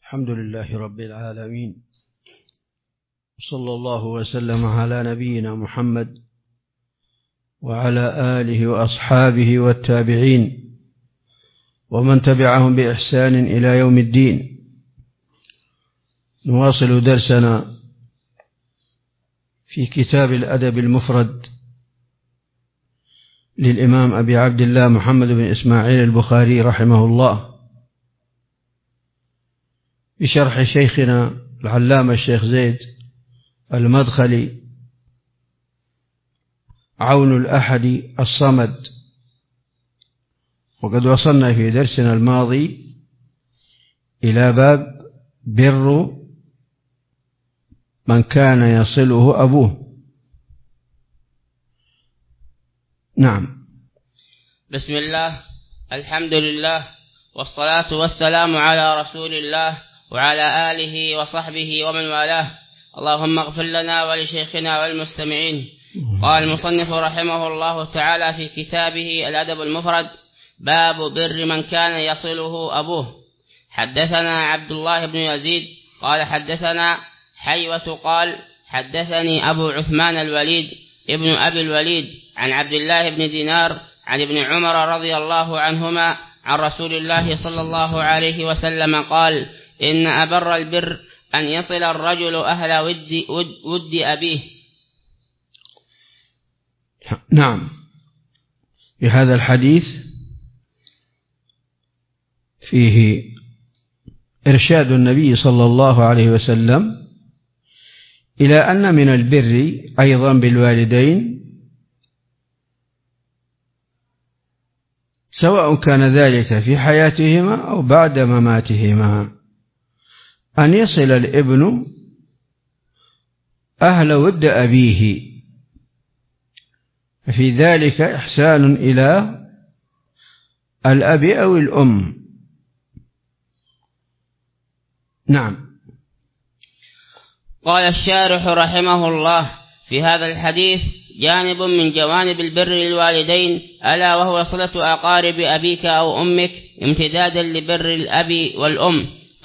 الحمد لله رب العالمين، صلى الله وسلم على نبينا محمد وعلى آله وأصحابه والتابعين ومن تبعهم بإحسان إلى يوم الدين. نواصل درسنا في كتاب الأدب المفرد للإمام أبي عبد الله محمد بن إسماعيل البخاري رحمه الله، بشرح شيخنا العلامة الشيخ زيد المدخلي عون الأحد الصمد. وقد وصلنا في درسنا الماضي إلى باب بر من كان يصله أبوه. نعم. بسم الله، الحمد لله، والصلاة والسلام على رسول الله وعلى آله وصحبه ومن والاه. اللهم اغفر لنا ولشيخنا والمستمعين. قال المصنف رحمه الله تعالى في كتابه الأدب المفرد: باب بر من كان يصله أبوه. حدثنا عبد الله بن يزيد قال حدثنا حيوة قال حدثني أبو عثمان الوليد ابن أبي الوليد عن عبد الله بن دينار عن ابن عمر رضي الله عنهما عن رسول الله صلى الله عليه وسلم قال: إن أبر البر أن يصل الرجل أهل ود أبيه. نعم. في هذا الحديث فيه إرشاد النبي صلى الله عليه وسلم إلى أن من البر أيضا بالوالدين، سواء كان ذلك في حياتهما أو بعد مماتهما، أن يصل الابن أهل ود أبيه، في ذلك إحسان إلى الأب أو الأم. نعم. قال الشارح رحمه الله: في هذا الحديث جانب من جوانب البر للوالدين، ألا وهو صلة أقارب أبيك أو أمك امتدادا لبر الأب والأم،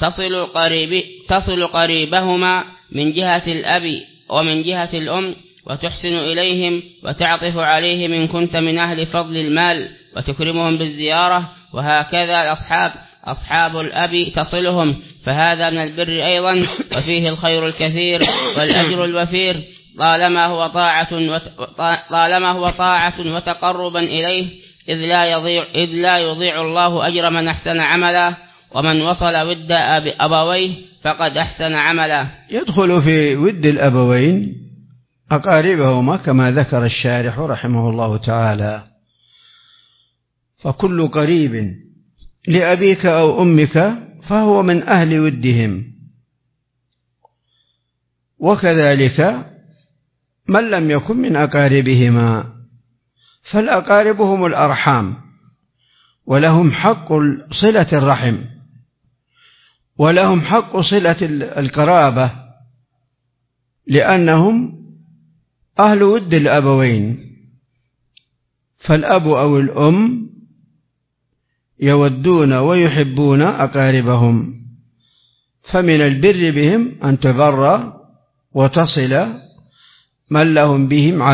تصل قريبهما من جهة الأب ومن جهة الأم، وتحسن إليهم وتعطف عليهم إن كنت من أهل فضل المال، وتكرمهم بالزيارة. وهكذا أصحاب الأب تصلهم، فهذا من البر أيضا، وفيه الخير الكثير والأجر الوفير، طالما هو طاعة وتقربا إليه، إذ لا يضيع الله أجر من أحسن عملا، ومن وصل ود أبويه فقد أحسن عملا. يدخل في ود الأبوين أقاربهما كما ذكر الشارح رحمه الله تعالى، فكل قريب لأبيك أو أمك فهو من أهل ودهم، وكذلك من لم يكن من أقاربهما، فالأقارب هم الأرحام، ولهم حق صلة الرحم، ولهم حق صلة القرابة، لأنهم أهل ود الأبوين، فالأب أو الأم يودون ويحبون أقاربهم، فمن البر بهم أن تبر وتصل من لهم بهم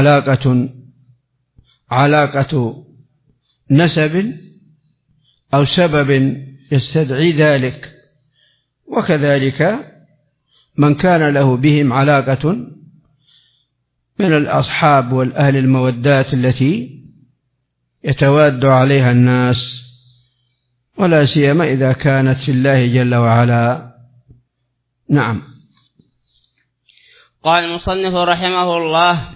علاقة نسب أو سبب يستدعي ذلك، وكذلك من كان له بهم علاقة من الأصحاب والأهل المودات التي يتواد عليها الناس، ولا سيما إذا كانت في الله جل وعلا. نعم. قال المصنف رحمه الله: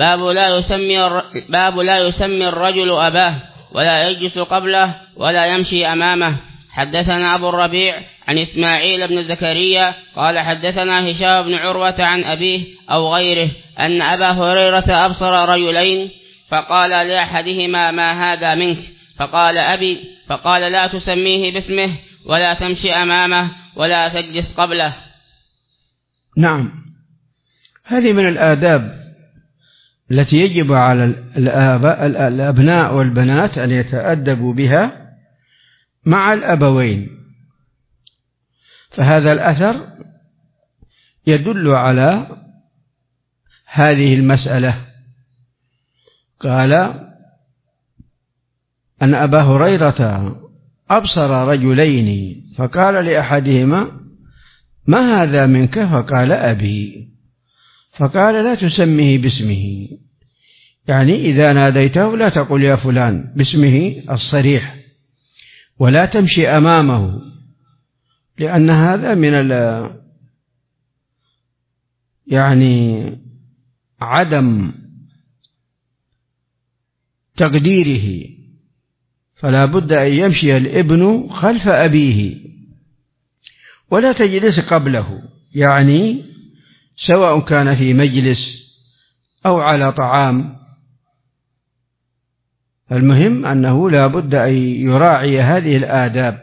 باب لا يسمي الرجل أباه، ولا يجلس قبله، ولا يمشي أمامه. حدثنا أبو الربيع عن إسماعيل بن زكريا قال حدثنا هشام بن عروة عن أبيه أو غيره أن أبا هريرة أبصر رجلين، فقال لأحدهما: ما هذا منك؟ فقال: أبي. فقال: لا تسميه باسمه، ولا تمشي أمامه، ولا تجلس قبله. نعم. هذه من الآداب التي يجب على الأبناء والبنات أن يتأدبوا بها مع الأبوين، فهذا الأثر يدل على هذه المسألة. قال أن أبا هريرة أبصر رجلين فقال لأحدهما ما هذا منك؟ فقال أبي. فقال لا تسميه باسمه، يعني إذا ناديته لا تقل يا فلان باسمه الصريح، ولا تمشي أمامه، لأن هذا من يعني عدم تقديره، فلا بد أن يمشي الابن خلف أبيه ولا تجلس قبله، يعني سواء كان في مجلس أو على طعام، المهم أنه لا بد أن يراعي هذه الآداب.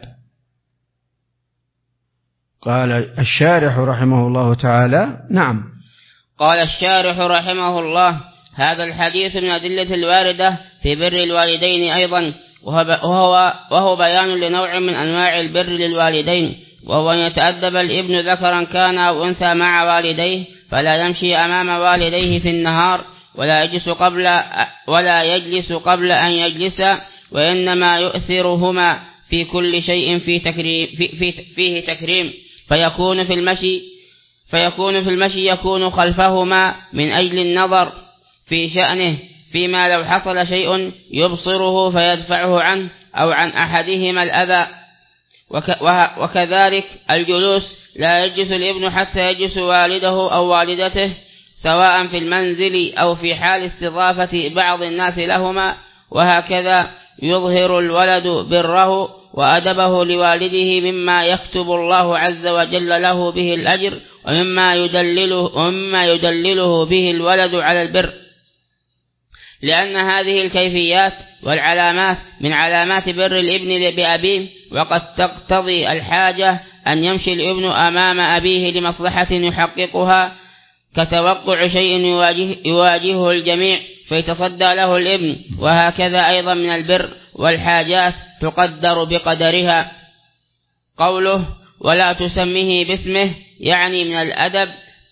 قال الشارح رحمه الله تعالى: نعم. قال الشارح رحمه الله: هذا الحديث من أدلة الواردة في بر الوالدين أيضا، وهو بيان لنوع من أنواع البر للوالدين، وهو أن يتأدب الابن ذكرا كان أو أنثى مع والديه، فلا يمشي أمام والديه في النهار ولا يجلس قبل أن يجلس، وإنما يؤثرهما في كل شيء فيه تكريم، فيكون في المشي يكون خلفهما من أجل النظر في شأنه، فيما لو حصل شيء يبصره فيدفعه عنه أو عن أحدهما الأذى. وكذلك الجلوس، لا يجلس الابن حتى يجلس والده أو والدته، سواء في المنزل أو في حال استضافة بعض الناس لهما. وهكذا يظهر الولد بره وأدبه لوالده مما يكتب الله عز وجل له به الأجر، ومما يدلله به الولد على البر، لأن هذه الكيفيات والعلامات من علامات بر الابن بأبيه، وقد تقتضي الحاجة أن يمشي الابن أمام أبيه لمصلحة يحققها، كتوقع شيء يواجهه الجميع فيتصدى له الابن. وهكذا أيضا من البر والحاجات تقدر بقدرها. قوله ولا تسميه باسمه يعني من الأدب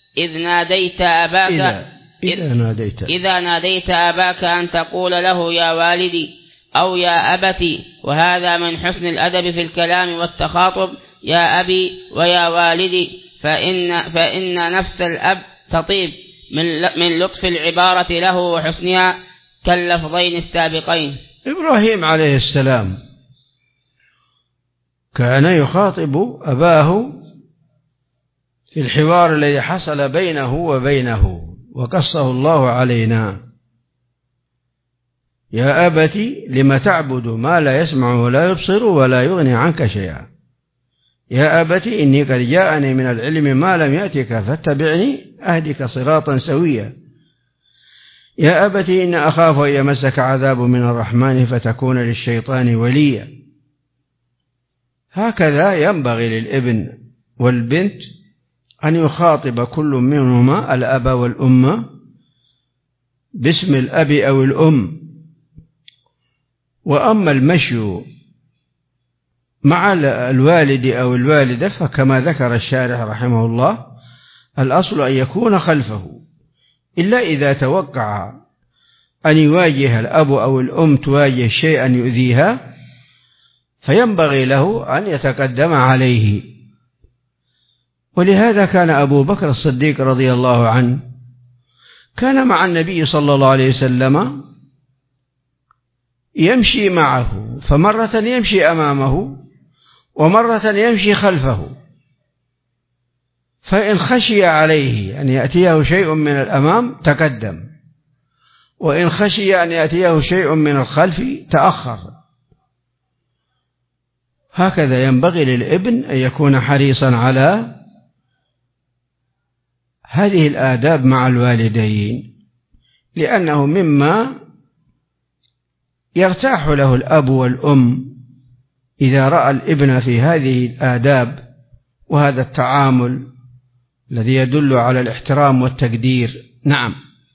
إذا ناديت أباك أن تقول له يا والدي أو يا أبتي، وهذا من حسن الأدب في الكلام والتخاطب، يا أبي ويا والدي، فإن نفس الأب تطيب من لطف العبارة له وحسنها كاللفظين السابقين. إبراهيم عليه السلام كان يخاطب أباه في الحوار الذي حصل بينه وبينه وقصه الله علينا: يا أبت لم تعبد ما لا يسمع ولا يبصر ولا يغني عنك شيئا، يا أبت إني قد جاءني من العلم ما لم يأتك فاتبعني أهدك صراطا سويا، يا أبت إن أخاف أن يمسك عذاب من الرحمن فتكون للشيطان وليا. هكذا ينبغي للابن والبنت أن يخاطب كل منهما الأب والأم باسم الأب أو الأم. وأما المشي مع الوالد أو الوالدة فكما ذكر الشارح رحمه الله الأصل أن يكون خلفه، إلا إذا توقع أن يواجه الأب أو الأم تواجه شيئا يؤذيها فينبغي له أن يتقدم عليه. ولهذا كان أبو بكر الصديق رضي الله عنه كان مع النبي صلى الله عليه وسلم يمشي معه، فمرة يمشي أمامه ومرة يمشي خلفه، فإن خشي عليه أن يأتيه شيء من الأمام تقدم، وإن خشي أن يأتيه شيء من الخلف تأخر. هكذا ينبغي للابن أن يكون حريصا على هذه الآداب مع الوالدين، لأنه مما يرتاح له الأب والأم إذا رأى الابن في هذه الآداب وهذا التعامل الذي يدل على الاحترام والتقدير. نعم.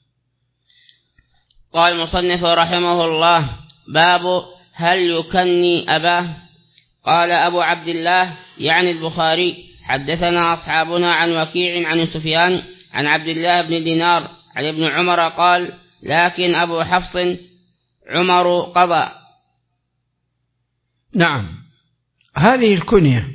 قال المصنف رحمه الله: باب هل يكني أباه. قال أبو عبد الله يعني البخاري: حدثنا أصحابنا عن وكيع عن سفيان عن عبد الله بن دينار عن ابن عمر قال: لكن أبو حفص عمر قضى. نعم، هذه الكنية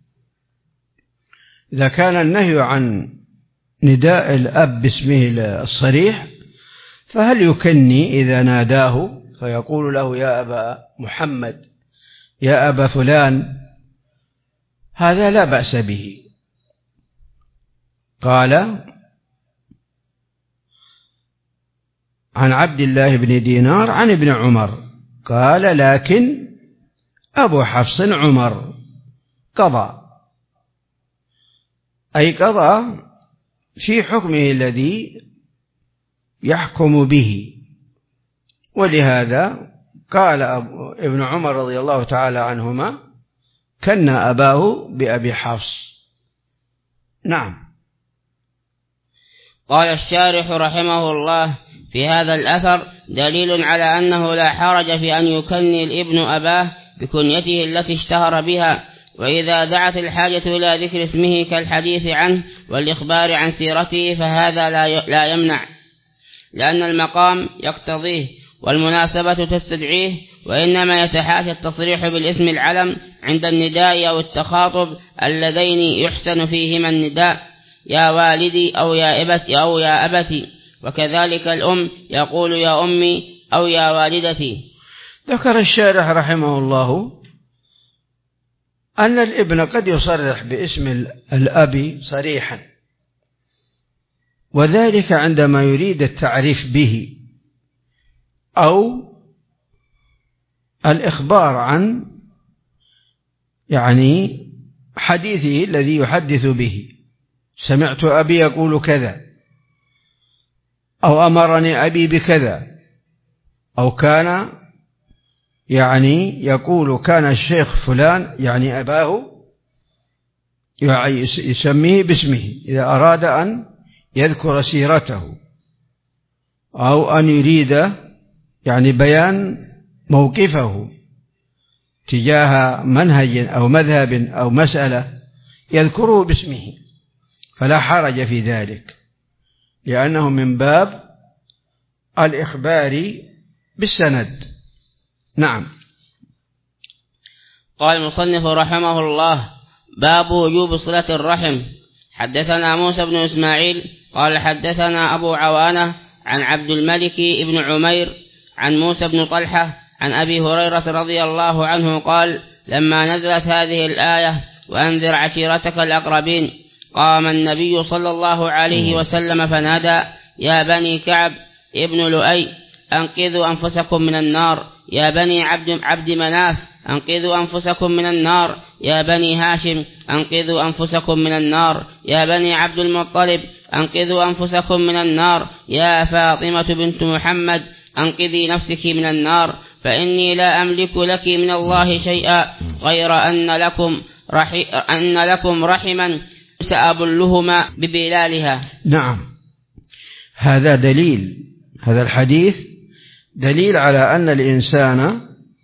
إذا كان النهي عن نداء الأب باسمه الصريح، فهل يكني إذا ناداه فيقول له يا أبا محمد، يا أبا فلان؟ هذا لا بأس به. قال عن عبد الله بن دينار عن ابن عمر قال: لكن أبو حفص عمر قضى، أي قضى في حكمه الذي يحكم به. ولهذا قال ابن عمر رضي الله تعالى عنهما: كن أباه بأبي حفص. نعم. قال الشارح رحمه الله: في هذا الأثر دليل على أنه لا حرج في أن يكني الابن أباه بكنيته التي اشتهر بها، وإذا دعت الحاجة إلى ذكر اسمه كالحديث عنه والإخبار عن سيرته فهذا لا يمنع، لأن المقام يقتضيه والمناسبة تستدعيه، وإنما يتحاشى التصريح بالاسم العلم عند النداء أو التخاطب اللذين يحسن فيهما النداء يا والدي أو يا أبتي أو يا أبتي، وكذلك الأم يقول يا أمي أو يا والدتي. ذكر الشارح رحمه الله أن الابن قد يصرح باسم الأب صريحا، وذلك عندما يريد التعريف به أو الإخبار عن حديثه الذي يحدث به: سمعت أبي يقول كذا، أو أمرني أبي بكذا، أو كان يقول كان الشيخ فلان أباه يسميه باسمه إذا أراد أن يذكر سيرته، أو أن يريد بيان موقفه تجاه منهج أو مذهب أو مسألة يذكره باسمه، فلا حرج في ذلك، لأنه من باب الإخبار بالسند. نعم. قال المصنف رحمه الله: باب وجوب صلة الرحم. حدثنا موسى بن إسماعيل قال حدثنا أبو عوانة عن عبد الملك بن عمير عن موسى بن طلحة عن أبي هريرة رضي الله عنه قال: لما نزلت هذه الآية وأنذر عشيرتك الأقربين، قام النبي صلى الله عليه وسلم فنادى: يا بني كعب ابن لؤي أنقذوا أنفسكم من النار، يا بني عبد مناف أنقذوا أنفسكم من النار، يا بني هاشم أنقذوا أنفسكم من النار، يا بني عبد المطلب أنقذوا أنفسكم من النار، يا فاطمة بنت محمد أنقذي نفسك من النار، فإني لا أملك لك من الله شيئا غير أن لكم رحما سأبلهما ببلالها. نعم، هذا دليل، هذا الحديث دليل على أن الإنسان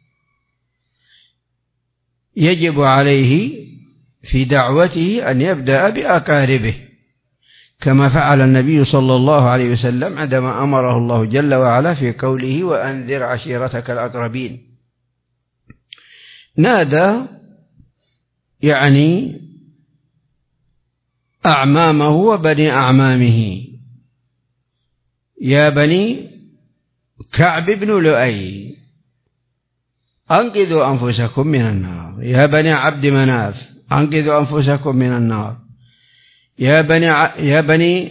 يجب عليه في دعوته أن يبدأ بأقاربه، كما فعل النبي صلى الله عليه وسلم عندما أمره الله جل وعلا في قوله: وأنذر عشيرتك الأقربين. نادى أعمامه وبني أعمامه: يا بني كعب بن لؤي أنقذوا أنفسكم من النار، يا بني عبد مناف أنقذوا أنفسكم من النار، يا بني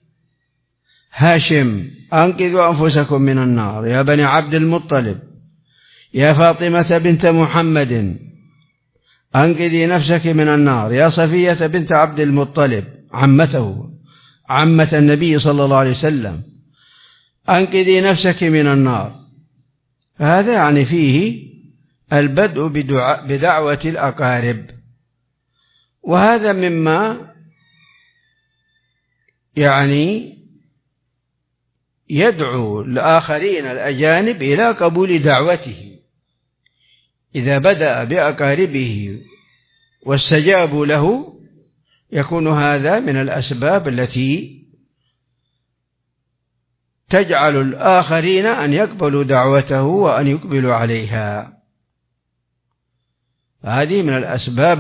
هاشم أنقذوا أنفسكم من النار، يا بني عبد المطلب، يا فاطمة بنت محمد أنقذي نفسك من النار، يا صفية بنت عبد المطلب عمة النبي صلى الله عليه وسلم أنقذي نفسك من النار. هذا فيه البدء بدعوة الأقارب، وهذا مما يدعو الآخرين الأجانب إلى قبول دعوته. إذا بدأ بأقاربه واستجابوا له يكون هذا من الأسباب التي تجعل الآخرين أن يقبلوا دعوته وأن يقبلوا عليها. هذه من الأسباب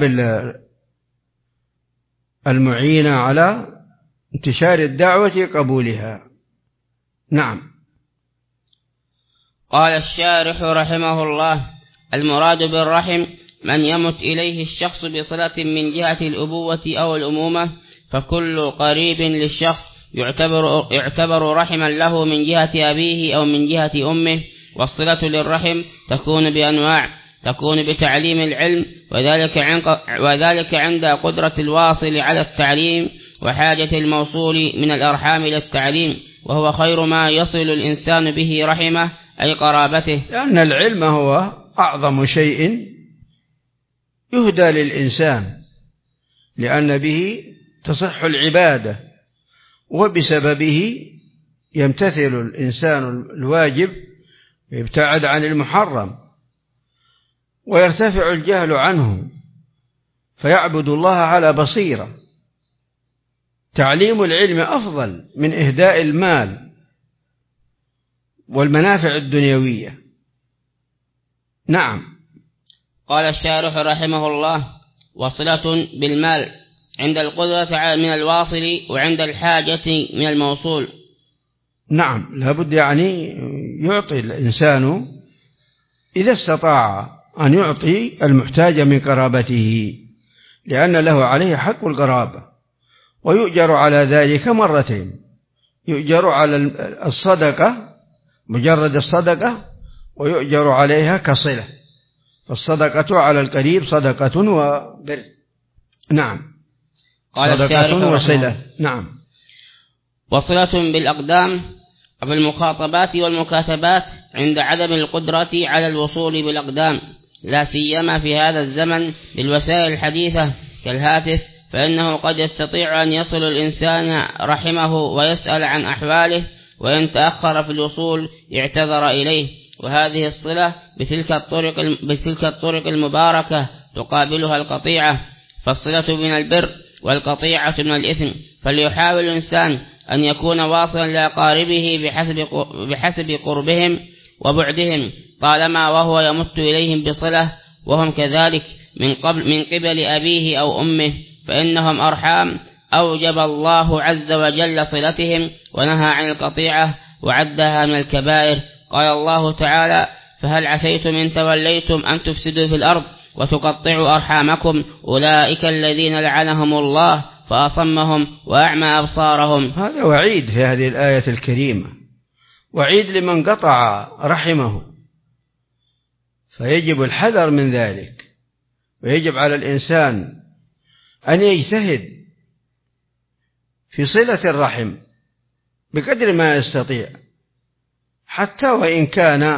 المعينة على انتشار الدعوة قبولها. نعم. قال الشارح رحمه الله: المراد بالرحم من يمت إليه الشخص بصلة من جهة الأبوة أو الأمومة، فكل قريب للشخص يعتبر رحما له من جهة أبيه أو من جهة أمه. والصلة للرحم تكون بأنواع: تكون بتعليم العلم، وذلك عند قدرة الواصل على التعليم وحاجة الموصول من الأرحام إلى التعليم، وهو خير ما يصل الإنسان به رحمه أي قرابته، لأن العلم هو أعظم شيء يهدى للإنسان، لأن به تصح العبادة، وبسببه يمتثل الإنسان الواجب ويبتعد عن المحرم، ويرتفع الجهل عنه فيعبد الله على بصيرة. تعليم العلم أفضل من إهداء المال والمنافع الدنيوية. نعم. قال الشارح رحمه الله: وصلة بالمال عند القدرة من الواصل وعند الحاجة من الموصول. نعم، لابد يعني يعطي الإنسان إذا استطاع أن يعطي المحتاج من قرابته، لأن له عليه حق القرابة، ويؤجر على ذلك مرتين: يؤجر على الصدقة مجرد الصدقة، ويؤجر عليها كصلة، فالصدقة على القريب صدقة وبر. نعم. صدقة وصلة. نعم. وصلة بالأقدام وبالمخاطبات والمكاتبات عند عدم القدرة على الوصول بالأقدام، لا سيما في هذا الزمن بالوسائل الحديثة كالهاتف، فإنه قد يستطيع أن يصل الإنسان رحمه ويسأل عن أحواله، وإن تأخر في الوصول اعتذر إليه. وهذه الصلة بتلك الطرق المباركة تقابلها القطيعة، فالصلة من البر والقطيعة من الإثم، فليحاول الإنسان أن يكون واصلا لأقاربه بحسب قربهم وبعدهم، طالما وهو يمت إليهم بصلة وهم كذلك من قبل أبيه أو أمه، فإنهم أرحام أوجب الله عز وجل صلتهم ونهى عن القطيعة وعدها من الكبائر. قال الله تعالى: فهل عسيتم إن توليتم أن تفسدوا في الأرض وتقطعوا أرحامكم أولئك الذين لعنهم الله فأصمهم وأعمى أبصارهم. هذا وعيد في هذه الآية الكريمة، وعيد لمن قطع رحمه، فيجب الحذر من ذلك، ويجب على الإنسان أن يجتهد في صلة الرحم بقدر ما يستطيع، حتى وإن كان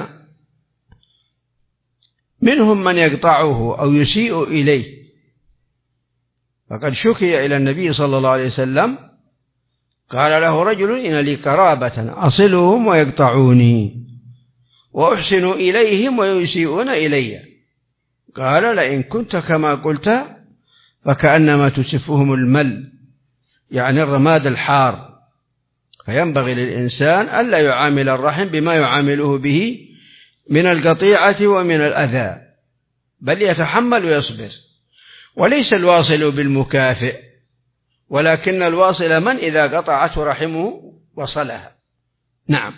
منهم من يقطعه أو يسيء إليه. فقد شكي إلى النبي صلى الله عليه وسلم، قال له رجل: إن لي قرابة أصلهم ويقطعوني وأحسن إليهم ويسيئون إلي. قال: لئن كنت كما قلت فكأنما تسفهم المل، يعني الرماد الحار. فينبغي للإنسان ألا يعامل الرحم بما يعامله به من القطيعة ومن الأذى، بل يتحمل ويصبر. وليس الواصل بالمكافئ، ولكن الواصل من إذا قطعته رحمه وصلها. نعم.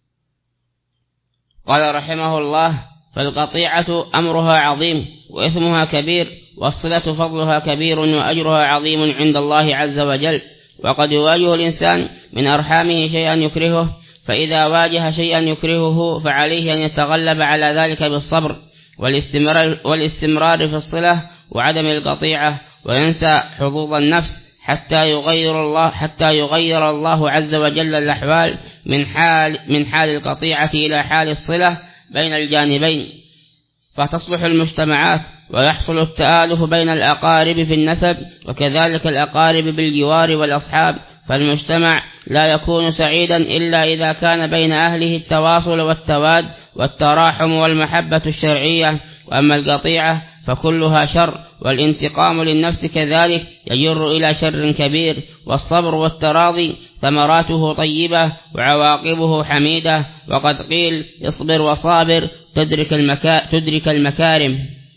قال رحمه الله: فالقطيعة أمرها عظيم وإثمها كبير، والصلة فضلها كبير وأجرها عظيم عند الله عز وجل. وقد يواجه الإنسان من أرحامه شيئا يكرهه، فإذا واجه شيئا يكرهه فعليه أن يتغلب على ذلك بالصبر والاستمرار في الصلة وعدم القطيعة، وينسى حظوظ النفس حتى يغير الله عز وجل الأحوال من حال القطيعة إلى حال الصلة بين الجانبين، فتصبح المجتمعات ويحصل التآلف بين الأقارب في النسب، وكذلك الأقارب بالجوار والأصحاب. فالمجتمع لا يكون سعيدا إلا إذا كان بين أهله التواصل والتواد والتراحم والمحبة الشرعية. وأما القطيعة فكلها شر، والانتقام للنفس كذلك يجر إلى شر كبير. والصبر والتراضي ثمراته طيبة وعواقبه حميدة، وقد قيل اصبر وصابر تدرك المكارم.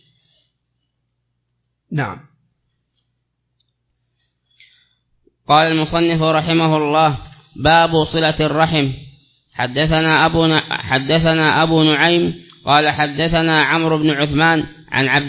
نعم. قال المصنف رحمه الله: باب صلة الرحم. حدثنا أبو نعيم قال حدثنا عمرو بن عثمان عن عبد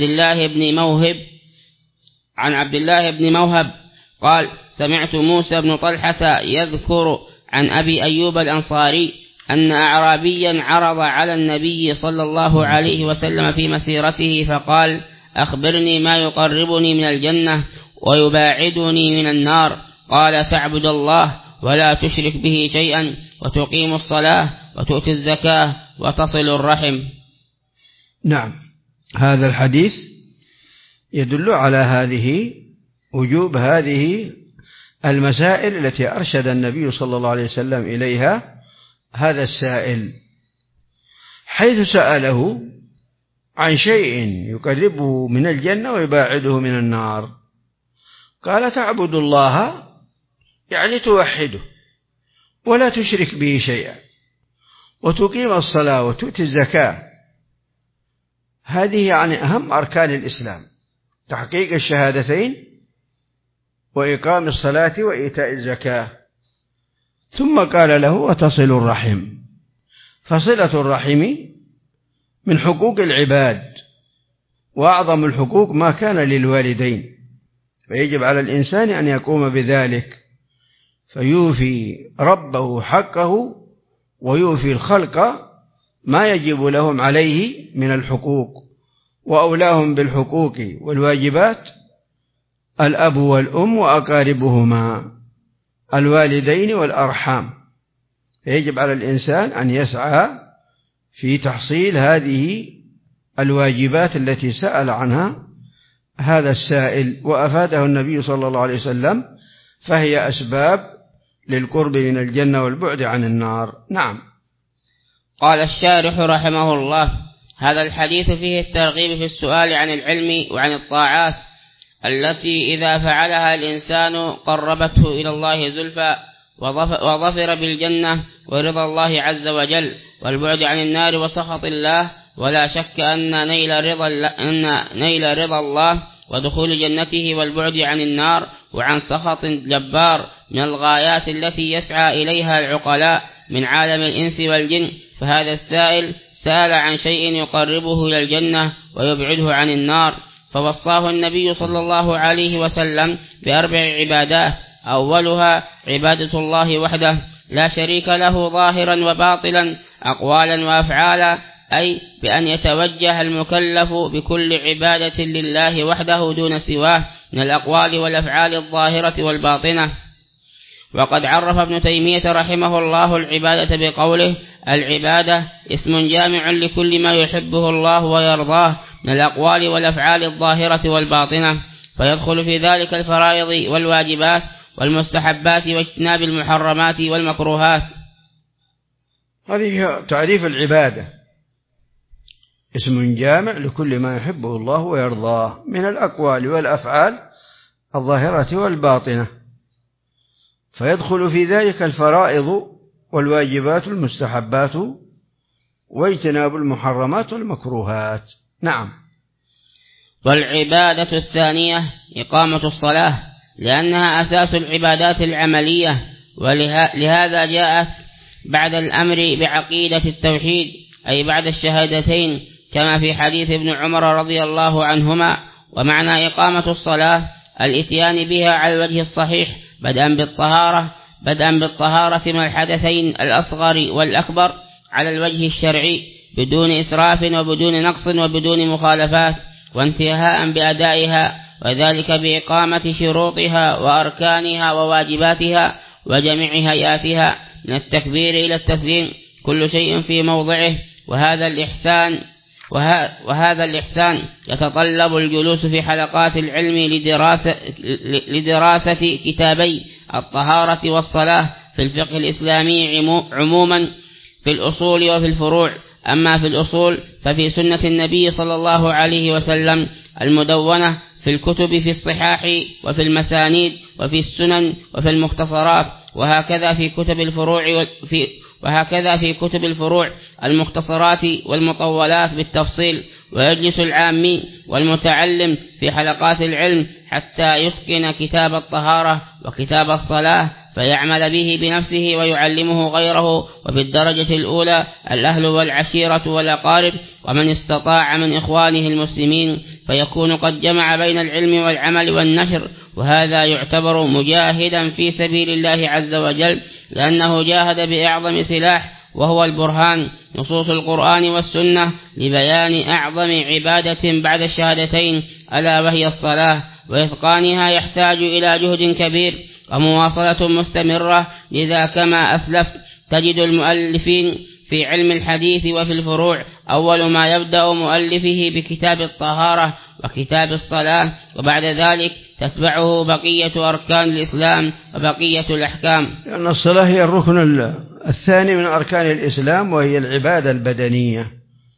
الله بن موهب قال سمعت موسى بن طلحة يذكر عن أبي أيوب الأنصاري أن أعرابيا عرض على النبي صلى الله عليه وسلم في مسيرته فقال: أخبرني ما يقربني من الجنة ويباعدني من النار. قال: تعبد الله ولا تشرك به شيئا، وتقيم الصلاة، وتؤتي الزكاة، وتصل الرحم. نعم. هذا الحديث يدل على وجوب هذه المسائل التي أرشد النبي صلى الله عليه وسلم إليها هذا السائل، حيث سأله عن شيء يقربه من الجنة ويباعده من النار. قال: تعبد الله، يعني توحده ولا تشرك به شيئا، وتقيم الصلاة، وتؤتي الزكاة. هذه يعني أهم أركان الإسلام: تحقيق الشهادتين، وإقام الصلاة، وإيتاء الزكاة. ثم قال له: وتصل الرحم. فصلة الرحم من حقوق العباد، وأعظم الحقوق ما كان للوالدين، فيجب على الإنسان أن يقوم بذلك، فيوفي ربه حقه، ويوفي الخلق ما يجب لهم عليه من الحقوق. وأولاهم بالحقوق والواجبات الأب والأم وأقاربهما، الوالدين والأرحام. فيجب على الإنسان أن يسعى في تحصيل هذه الواجبات التي سأل عنها هذا السائل، وأفاده النبي صلى الله عليه وسلم، فهي أسباب للقرب من الجنة والبعد عن النار. نعم. قال الشارح رحمه الله: هذا الحديث فيه الترغيب في السؤال عن العلم وعن الطاعات التي إذا فعلها الإنسان قربته إلى الله زلفى، وظفر بالجنة ورضا الله عز وجل، والبعد عن النار وسخط الله. ولا شك أن نيل رضا الله ودخول جنته والبعد عن النار وعن سخط جبار من الغايات التي يسعى إليها العقلاء من عالم الإنس والجن. فهذا السائل سأل عن شيء يقربه إلى الجنة ويبعده عن النار، فوصاه النبي صلى الله عليه وسلم ب4 عبادات: أولها عبادة الله وحده لا شريك له ظاهرا وباطلا، أقوالا وأفعالا، أي بأن يتوجه المكلف بكل عبادة لله وحده دون سواه من الأقوال والأفعال الظاهرة والباطنة. وقد عرف ابن تيمية رحمه الله العبادة بقوله: العبادة اسم جامع لكل ما يحبه الله ويرضاه من الأقوال والأفعال الظاهرة والباطنة، فيدخل في ذلك الفرائض والواجبات والمستحبات واجتناب المحرمات والمكروهات. هذه تعريف العبادة: اسم جامع لكل ما يحبه الله ويرضاه من الأقوال والأفعال الظاهرة والباطنة، فيدخل في ذلك الفرائض والواجبات والمستحبات واجتناب المحرمات والمكروهات. نعم. والعبادة الثانية إقامة الصلاة، لأنها أساس العبادات العملية، ولهذا جاءت بعد الأمر بعقيدة التوحيد، أي بعد الشهادتين، كما في حديث ابن عمر رضي الله عنهما. ومعنى إقامة الصلاة الإتيان بها على الوجه الصحيح، بدءا بالطهارة من الحدثين الأصغر والأكبر على الوجه الشرعي، بدون إسراف وبدون نقص وبدون مخالفات، وانتهاء بأدائها، وذلك بإقامة شروطها وأركانها وواجباتها وجميع هيئاتها من التكبير إلى التسليم، كل شيء في موضعه. وهذا الإحسان يتطلب الجلوس في حلقات العلم لدراسة كتابي الطهارة والصلاة في الفقه الإسلامي عموما، في الأصول وفي الفروع، أما في الأصول ففي سنة النبي صلى الله عليه وسلم المدونة في الكتب في الصحاح وفي المسانيد وفي السنن وفي المختصرات، وهكذا في كتب الفروع المختصرات والمطولات بالتفصيل. ويجلس العامي والمتعلم في حلقات العلم حتى يتقن كتاب الطهارة وكتاب الصلاة فيعمل به بنفسه ويعلمه غيره. وفي الدرجة الأولى الأهل والعشيرة والأقارب ومن استطاع من إخوانه المسلمين، فيكون قد جمع بين العلم والعمل والنشر، وهذا يعتبر مجاهدا في سبيل الله عز وجل، لأنه جاهد بأعظم سلاح وهو البرهان، نصوص القرآن والسنة لبيان أعظم عبادة بعد الشهادتين ألا وهي الصلاة، وإتقانها يحتاج إلى جهد كبير ومواصلة مستمرة. لذا كما أسلفت تجد المؤلفين في علم الحديث وفي الفروع أول ما يبدأ مؤلفه بكتاب الطهارة وكتاب الصلاة، وبعد ذلك تتبعه بقية أركان الإسلام وبقية الأحكام، لأن الصلاة هي الركن الثاني من أركان الإسلام، وهي العبادة البدنية،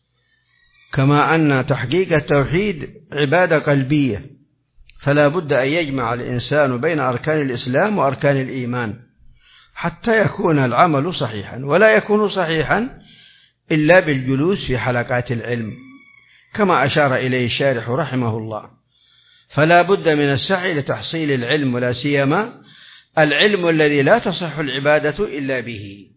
كما أن تحقيق التوحيد عبادة قلبية، فلا بد أن يجمع الإنسان بين أركان الإسلام وأركان الإيمان حتى يكون العمل صحيحا، ولا يكون صحيحا إلا بالجلوس في حلقات العلم كما أشار إليه الشارح رحمه الله. فلا بد من السعي لتحصيل العلم، ولا سيما العلم الذي لا تصح العبادة إلا به.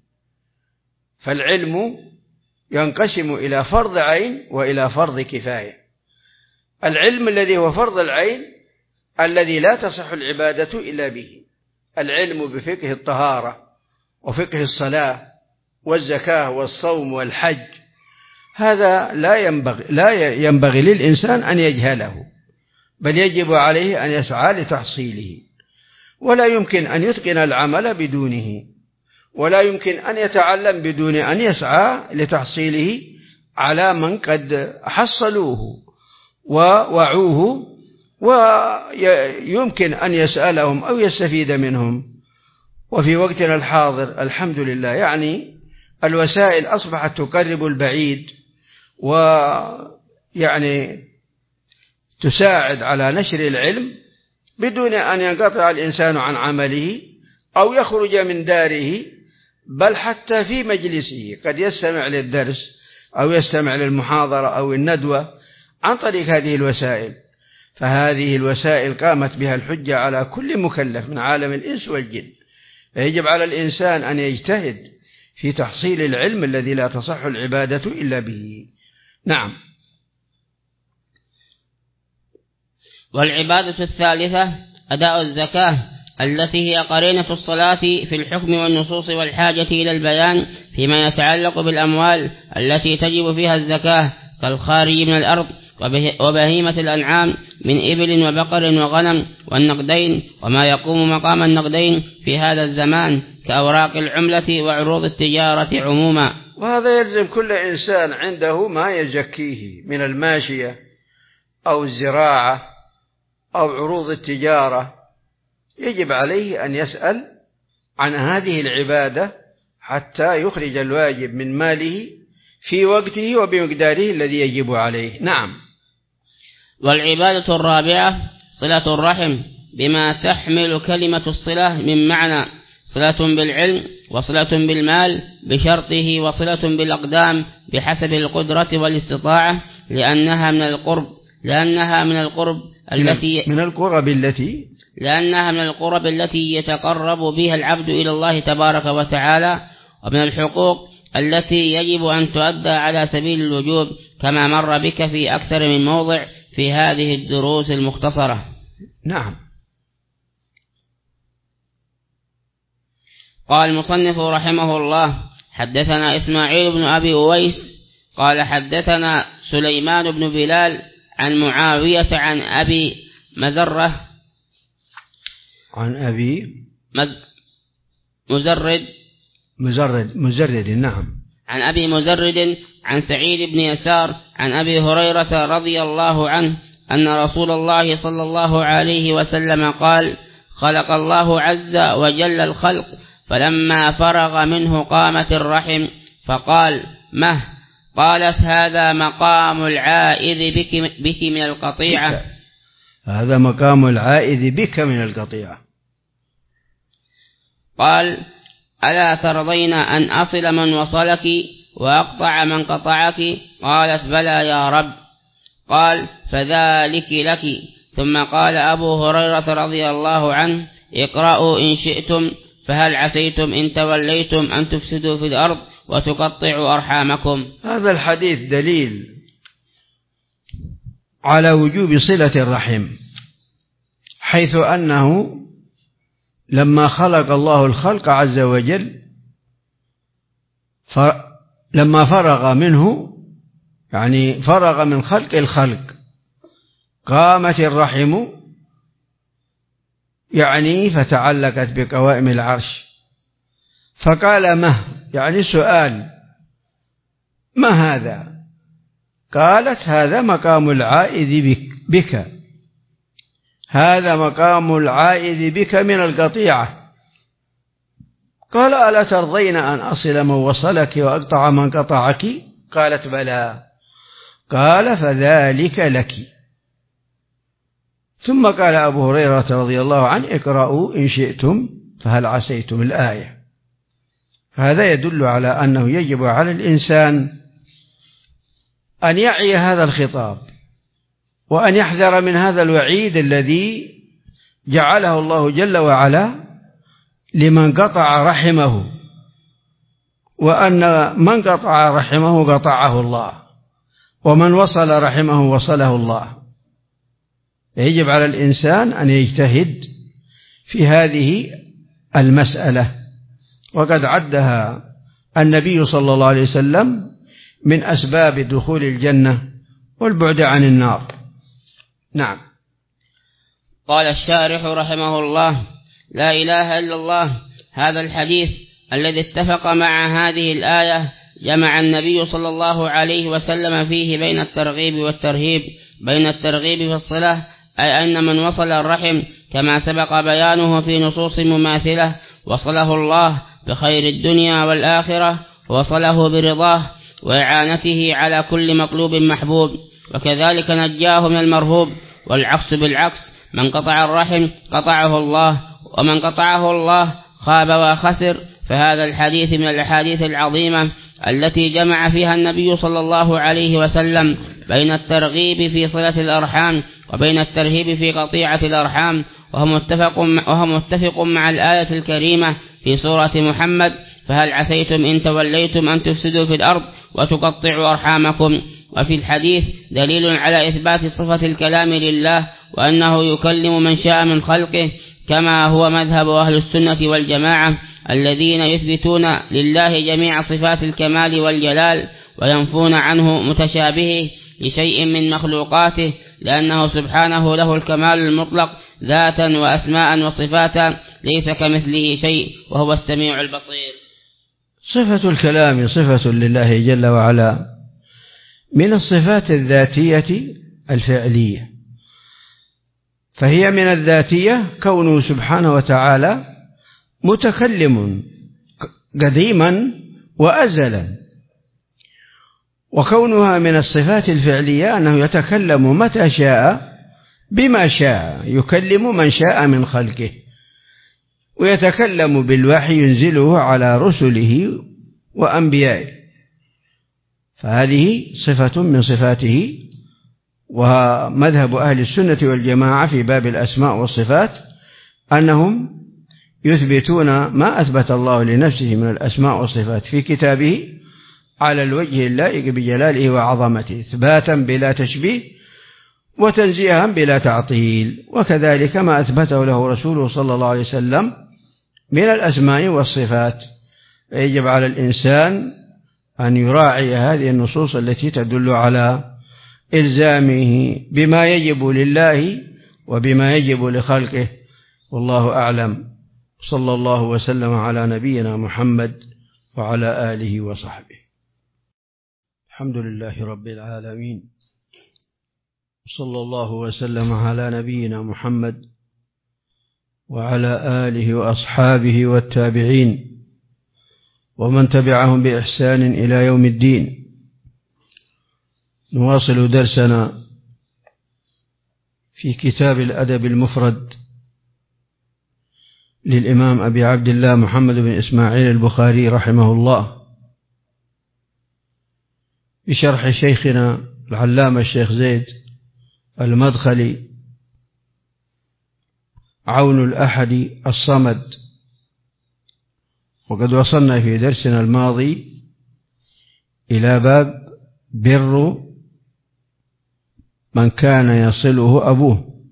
فالعلم ينقسم إلى فرض عين وإلى فرض كفاية. العلم الذي هو فرض العين الذي لا تصح العبادة إلا به، العلم بفقه الطهارة وفقه الصلاة والزكاة والصوم والحج، هذا لا ينبغي للإنسان أن يجهله، بل يجب عليه أن يسعى لتحصيله، ولا يمكن أن يتقن العمل بدونه، ولا يمكن أن يتعلم بدون أن يسعى لتحصيله على من قد حصلوه ووعوه، ويمكن أن يسألهم أو يستفيد منهم. وفي وقتنا الحاضر الحمد لله يعني الوسائل أصبحت تقرب البعيد، ويعني تساعد على نشر العلم بدون أن ينقطع الإنسان عن عمله أو يخرج من داره، بل حتى في مجلسه قد يستمع للدرس أو يستمع للمحاضرة أو الندوة عن طريق هذه الوسائل. فهذه الوسائل قامت بها الحجة على كل مكلف من عالم الإنس والجن، فيجب على الإنسان أن يجتهد في تحصيل العلم الذي لا تصح العبادة إلا به. نعم. والعبادة الثالثة أداء الزكاة التي هي قرينة الصلاة في الحكم والنصوص والحاجة إلى البيان فيما يتعلق بالأموال التي تجب فيها الزكاة، كالخارج من الأرض وبهيمة الأنعام من إبل وبقر وغنم والنقدين وما يقوم مقام النقدين في هذا الزمان كأوراق العملة وعروض التجارة عموما. وهذا يلزم كل إنسان عنده ما يزكيه من الماشية أو الزراعة أو عروض التجارة، يجب عليه أن يسأل عن هذه العبادة حتى يخرج الواجب من ماله في وقته وبمقداره الذي يجب عليه. نعم. والعبادة الرابعة صلة الرحم بما تحمل كلمة الصلة من معنى صلة بالعلم وصلة بالمال بشرطه وصلة بالأقدام بحسب القدرة والاستطاعة، لأنها من القرب التي يتقرب بها العبد إلى الله تبارك وتعالى، ومن الحقوق التي يجب أن تؤدى على سبيل الوجوب، كما مر بك في أكثر من موضع في هذه الدروس المختصرة. نعم. قال المصنف رحمه الله: حدثنا إسماعيل بن أبي أويس قال حدثنا سليمان بن بلال عن معاوية عن أبي مزرة عن أبي مزرد نعم، عن أبي مزرد عن سعيد بن يسار عن أبي هريرة رضي الله عنه أن رسول الله صلى الله عليه وسلم قال: خلق الله عز وجل الخلق، فلما فرغ منه قامت الرحم، فقال: مه، قالت هذا مقام العائذ بك من القطيعة. هذا مقام العائذ بك من القطيعة. قال ألا ترضين أن أصل من وصلك وأقطع من قطعك؟ قالت بلى يا رب. قال فذلك لك. ثم قال أبو هريرة رضي الله عنه اقرأوا إن شئتم فهل عسيتم إن توليتم أن تفسدوا في الأرض وتقطعوا أرحامكم. هذا الحديث دليل على وجوب صلة الرحم، حيث أنه لما خلق الله الخلق عز وجل لما فرغ منه، يعني فرغ من خلق الخلق، قامت الرحم يعني فتعلقت بقوائم العرش، فقال ما يعني سؤال ما هذا؟ قالت هذا مقام العائذ بك، هذا مقام العائذ بك من القطيعة. قال ألا ترضين أن أصل من وصلك وأقطع من قطعك؟ قالت بلى. قال فذلك لك. ثم قال أبو هريرة رضي الله عنه اقرأوا إن شئتم فهل عسيتم الآية. هذا يدل على أنه يجب على الإنسان أن يعي هذا الخطاب، وأن يحذر من هذا الوعيد الذي جعله الله جل وعلا لمن قطع رحمه، وأن من قطع رحمه قطعه الله، ومن وصل رحمه وصله الله. يجب على الإنسان أن يجتهد في هذه المسألة، وقد عدها النبي صلى الله عليه وسلم من أسباب دخول الجنة والبعد عن النار. نعم. قال الشارح رحمه الله لا إله إلا الله. هذا الحديث الذي اتفق مع هذه الآية جمع النبي صلى الله عليه وسلم فيه بين الترغيب والترهيب، بين الترغيب في الصلة أي أن من وصل الرحم كما سبق بيانه في نصوص مماثلة وصله الله بخير الدنيا والآخرة، وصله برضاه وإعانته على كل مطلوب محبوب، وكذلك نجاه من المرهوب. والعكس بالعكس، من قطع الرحم قطعه الله، ومن قطعه الله خاب وخسر. فهذا الحديث من الأحاديث العظيمة التي جمع فيها النبي صلى الله عليه وسلم بين الترغيب في صلة الأرحام وبين الترهيب في قطيعة الأرحام، وهو متفق مع الآية الكريمة في سورة محمد فهل عسيتم إن توليتم أن تفسدوا في الأرض وتقطعوا أرحامكم. وفي الحديث دليل على إثبات صفة الكلام لله، وأنه يكلم من شاء من خلقه، كما هو مذهب أهل السنة والجماعة الذين يثبتون لله جميع صفات الكمال والجلال، وينفون عنه متشابهه لشيء من مخلوقاته، لأنه سبحانه له الكمال المطلق ذاتا وأسماء وصفاتا، ليس كمثله شيء وهو السميع البصير. صفة الكلام صفة لله جل وعلا من الصفات الذاتية الفعلية، فهي من الذاتية كونه سبحانه وتعالى متكلم قديما وأزلا، وكونها من الصفات الفعلية أنه يتكلم متى شاء بما شاء، يكلم من شاء من خلقه، ويتكلم بالوحي ينزله على رسله وأنبيائه. فهذه صفة من صفاته. ومذهب أهل السنة والجماعة في باب الأسماء والصفات أنهم يثبتون ما أثبت الله لنفسه من الأسماء والصفات في كتابه على الوجه اللائق بجلاله وعظمته، إثباتا بلا تشبيه وتنزيها بلا تعطيل، وكذلك ما أثبته له رسوله صلى الله عليه وسلم من الأسماء والصفات. يجب على الإنسان أن يراعي هذه النصوص التي تدل على إلزامه بما يجب لله وبما يجب لخلقه. والله أعلم. صلى الله وسلم على نبينا محمد وعلى آله وصحبه. الحمد لله رب العالمين، صلى الله وسلم على نبينا محمد وعلى آله وأصحابه والتابعين ومن تبعهم بإحسان إلى يوم الدين. نواصل درسنا في كتاب الأدب المفرد للإمام أبي عبد الله محمد بن إسماعيل البخاري رحمه الله، بشرح شيخنا العلامة الشيخ زيد المدخلي عون الأحد الصمد. وقد وصلنا في درسنا الماضي إلى باب بر من كان يصله أبوه.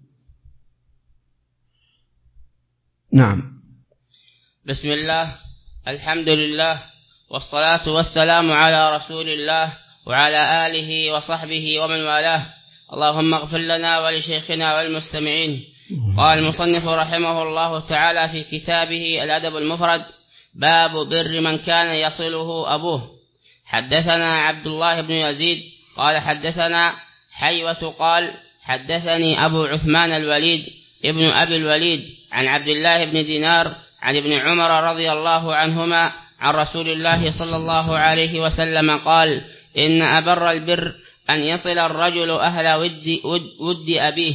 نعم. بسم الله، الحمد لله، والصلاة والسلام على رسول الله وعلى آله وصحبه ومن والاه. اللهم اغفر لنا ولشيخنا والمستمعين. قال المصنف رحمه الله تعالى في كتابه الأدب المفرد: باب بر من كان يصله أبوه. حدثنا عبد الله بن يزيد قال حدثنا حيوة قال حدثني أبو عثمان الوليد ابن أبي الوليد عن عبد الله بن دينار عن ابن عمر رضي الله عنهما عن رسول الله صلى الله عليه وسلم قال: إن أبر البر أن يصل الرجل أهل ود أبيه.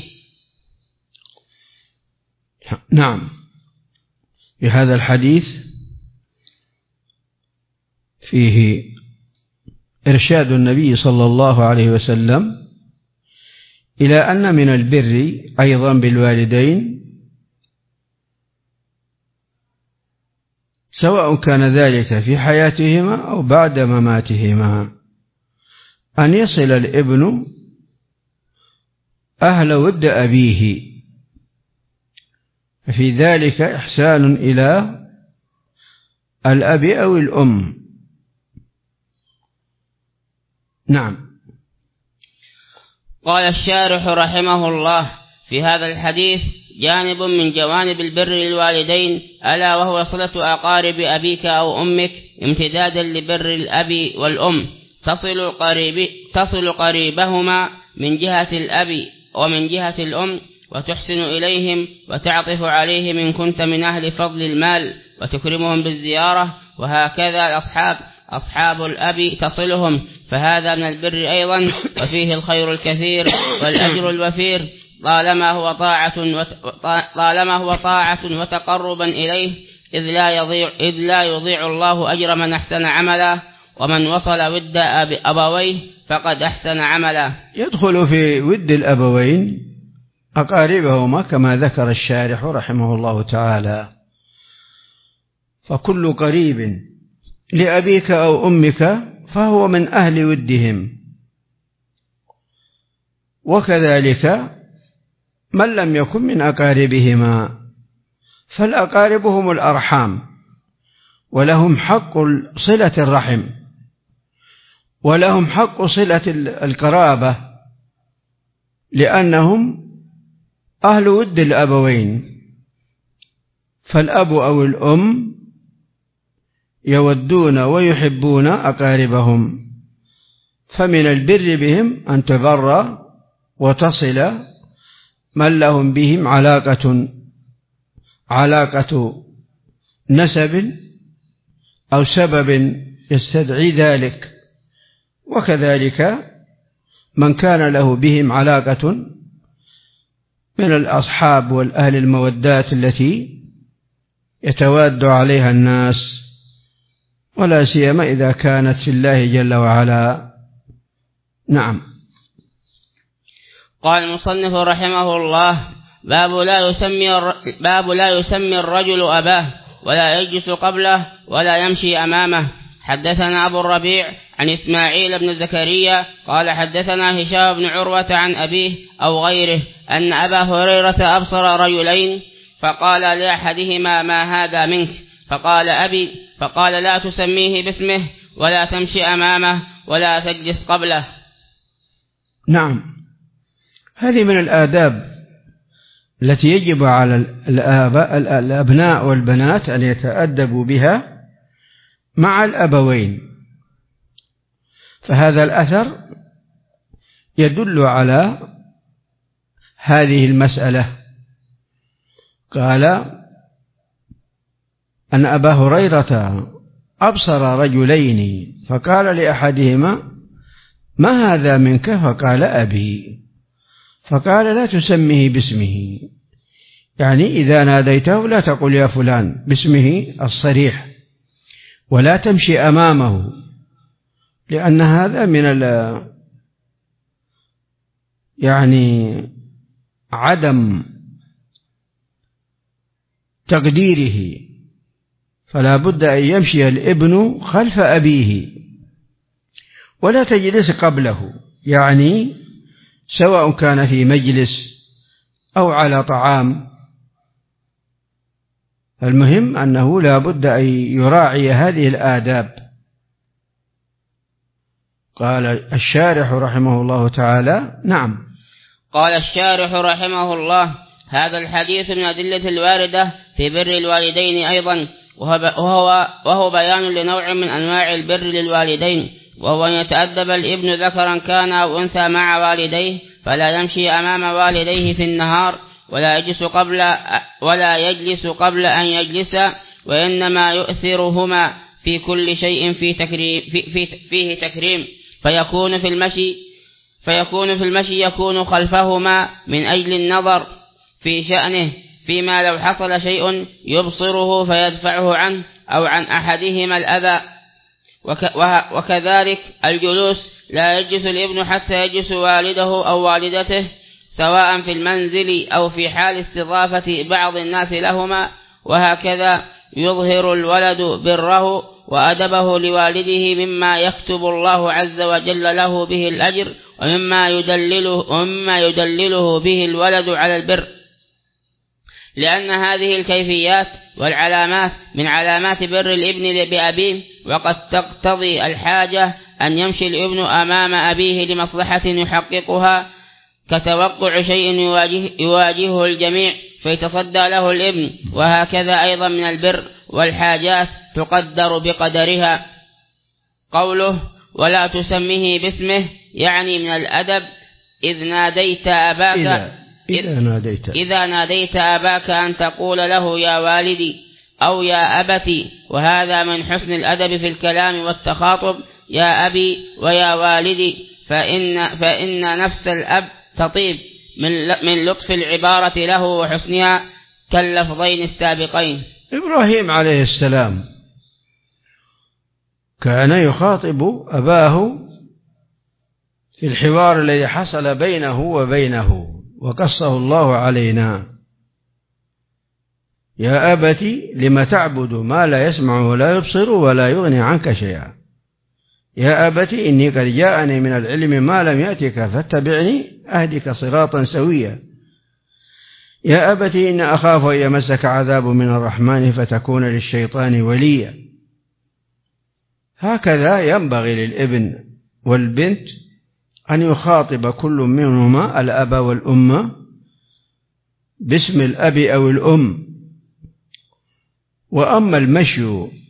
نعم. في هذا الحديث فيه إرشاد النبي صلى الله عليه وسلم إلى أن من البر أيضا بالوالدين، سواء كان ذلك في حياتهما أو بعد مماتهما، أن يصل الابن أهل ود أبيه، ففي ذلك إحسان إلى الأب أو الأم. نعم. قال الشارح رحمه الله: في هذا الحديث جانب من جوانب البر للوالدين، ألا وهو صلة أقارب أبيك أو أمك امتدادا لبر الأب والأم، تصل قريبهما من جهة الأب ومن جهة الأم، وتحسن إليهم وتعطف عليهم إن كنت من أهل فضل المال، وتكرمهم بالزيارة. وهكذا أصحاب الأب تصلهم، فهذا من البر أيضا، وفيه الخير الكثير والأجر الوفير، طالما هو طاعة وتقربا إليه، إذ لا يضيع الله أجر من أحسن عملا، ومن وصل ود أبويه فقد أحسن عملا. يدخل في ود الأبوين أقاربهما كما ذكر الشارح رحمه الله تعالى، فكل قريب لأبيك أو أمك فهو من أهل ودهم، وكذلك من لم يكن من أقاربهما، فالأقارب هم الأرحام، ولهم حق صلة الرحم، ولهم حق صلة القرابة، لأنهم أهل ود الأبوين، فالأب أو الأم يودون ويحبون أقاربهم، فمن البر بهم أن تبر وتصل من لهم بهم علاقة نسب أو سبب يستدعي ذلك، وكذلك من كان له بهم علاقة من الأصحاب والأهل المودات التي يتواد عليها الناس، ولا سيما إذا كانت في الله جل وعلا. نعم. قال المصنف رحمه الله: باب لا يسمي الرجل أباه، ولا يجلس قبله، ولا يمشي أمامه. حدثنا أبو الربيع عن إسماعيل بن زكريا قال حدثنا هشام بن عروة عن أبيه أو غيره أن أبا هريرة أبصر رجلين، فقال لأحدهما: ما هذا منك؟ فقال: أبي. فقال: لا تسميه باسمه، ولا تمشي أمامه، ولا تجلس قبله. نعم. هذه من الآداب التي يجب على الأبناء والبنات أن يتأدبوا بها مع الأبوين، فهذا الأثر يدل على هذه المسألة. قال أن أبا هريرة أبصر رجلين، فقال لأحدهما: ما هذا منك؟ فقال أبي. فقال لا تسميه باسمه، يعني إذا ناديته لا تقل يا فلان باسمه الصريح، ولا تمشي أمامه، لأن هذا من يعني عدم تقديره، فلا بد أن يمشي الابن خلف أبيه ولا تجلس قبله، يعني سواء كان في مجلس أو على طعام، المهم أنه لا بد أن يراعي هذه الآداب. قال الشارح رحمه الله تعالى: نعم. قال الشارح رحمه الله: هذا الحديث من أدلة الواردة في بر الوالدين أيضا، وهو بيان لنوع من أنواع البر للوالدين، وهو أن يتأدب الابن ذكرا كان أو أنثى مع والديه، فلا يمشي أمام والديه في النهار، ولا يجلس قبل أن يجلس، وإنما يؤثرهما في كل شيء فيه تكريم، فيكون في المشي يكون خلفهما من أجل النظر في شأنه، فيما لو حصل شيء يبصره فيدفعه عنه أو عن أحدهما الأذى. وكذلك الجلوس، لا يجلس الابن حتى يجلس والده أو والدته، سواء في المنزل أو في حال استضافة بعض الناس لهما. وهكذا يظهر الولد بره وأدبه لوالده مما يكتب الله عز وجل له به الأجر، ومما يدلله به الولد على البر، لأن هذه الكيفيات والعلامات من علامات بر الابن بأبيه، وقد تقتضي الحاجة أن يمشي الابن أمام أبيه لمصلحة يحققها، كتوقع شيء يواجهه الجميع فيتصدى له الابن. وهكذا أيضا من البر والحاجات تقدر بقدرها. قوله ولا تسميه باسمه يعني من الأدب إذا ناديت أباك أن تقول له يا والدي أو يا أبتي، وهذا من حسن الأدب في الكلام والتخاطب، يا أبي ويا والدي، فإن نفس الأب تطيب من لطف العبارة له وحسنها كاللفظين السابقين. إبراهيم عليه السلام كان يخاطب أباه في الحوار الذي حصل بينه وبينه وقصه الله علينا: يا أبت لم تعبد ما لا يسمع ولا يبصر ولا يغني عنك شيئا، يا أبت إني قد جاءني من العلم ما لم يأتك فاتبعني أهدك صراطا سويا، يا أبت إن أخاف أن يمسك عذاب من الرحمن فتكون للشيطان وليا. هكذا ينبغي للابن والبنت أن يخاطب كل منهما الأب والأم باسم الأب أو الأم. وأما المشي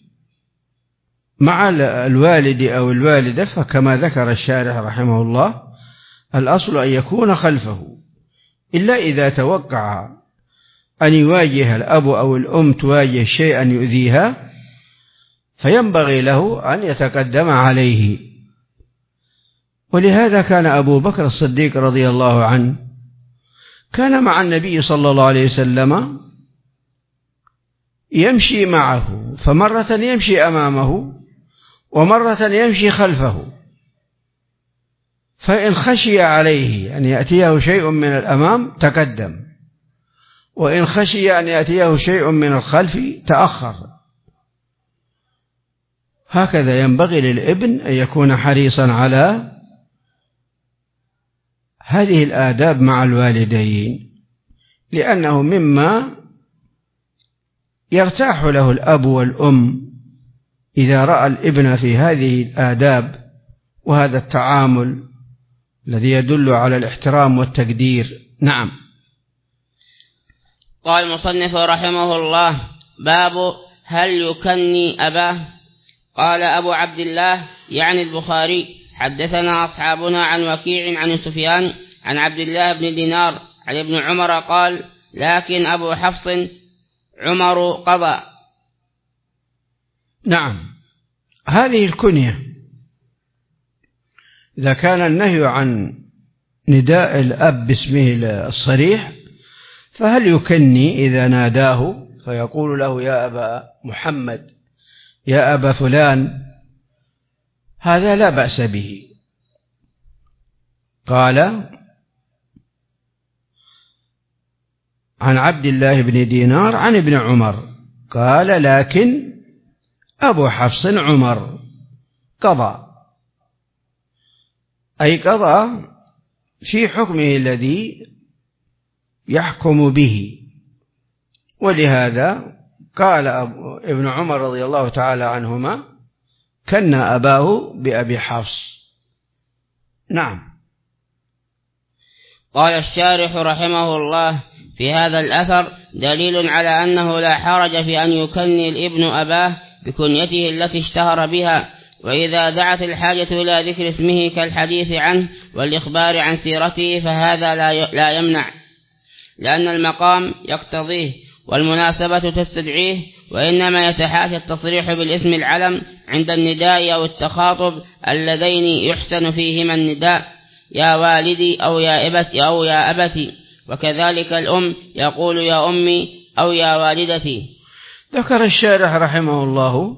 مع الوالد أو الوالدة فكما ذكر الشارح رحمه الله الأصل أن يكون خلفه، إلا إذا توقع أن يواجه الأب أو الأم تواجه شيئا يؤذيها فينبغي له أن يتقدم عليه. ولهذا كان أبو بكر الصديق رضي الله عنه كان مع النبي صلى الله عليه وسلم يمشي معه، فمرة يمشي أمامه ومرة يمشي خلفه، فإن خشي عليه أن يأتيه شيء من الأمام تقدم، وإن خشي أن يأتيه شيء من الخلف تأخر. هكذا ينبغي للابن أن يكون حريصا على هذه الآداب مع الوالدين، لأنه مما يرتاح له الأب والأم إذا رأى الابن في هذه الآداب وهذا التعامل الذي يدل على الاحترام والتقدير. نعم. قال المصنف رحمه الله: باب هل يكني أباه. قال أبو عبد الله يعني البخاري: حدثنا أصحابنا عن وكيع عن سفيان عن عبد الله بن دينار عن ابن عمر قال: لكن أبو حفص عمر قضى. نعم، هذه الكنية إذا كان النهي عن نداء الأب باسمه الصريح، فهل يكني إذا ناداه فيقول له يا أبا محمد، يا أبا فلان؟ هذا لا بأس به. قال عن عبد الله بن دينار عن ابن عمر قال لكن أبو حفص عمر قضى، أي قضى في حكمه الذي يحكم به. ولهذا قال ابن عمر رضي الله تعالى عنهما كن أباه بأبي حفص. نعم. قال الشارح رحمه الله في هذا الأثر دليل على أنه لا حرج في أن يكني الابن أباه بكنيته التي اشتهر بها، وإذا دعت الحاجة إلى ذكر اسمه كالحديث عنه والإخبار عن سيرته فهذا لا يمنع، لأن المقام يقتضيه والمناسبة تستدعيه، وإنما يتحاشى التصريح بالاسم العلم عند النداء أو التخاطب اللذين يحسن فيهما النداء يا والدي أو يا أبتي، وكذلك الأم يقول يا أمي أو يا والدتي. ذكر الشارح رحمه الله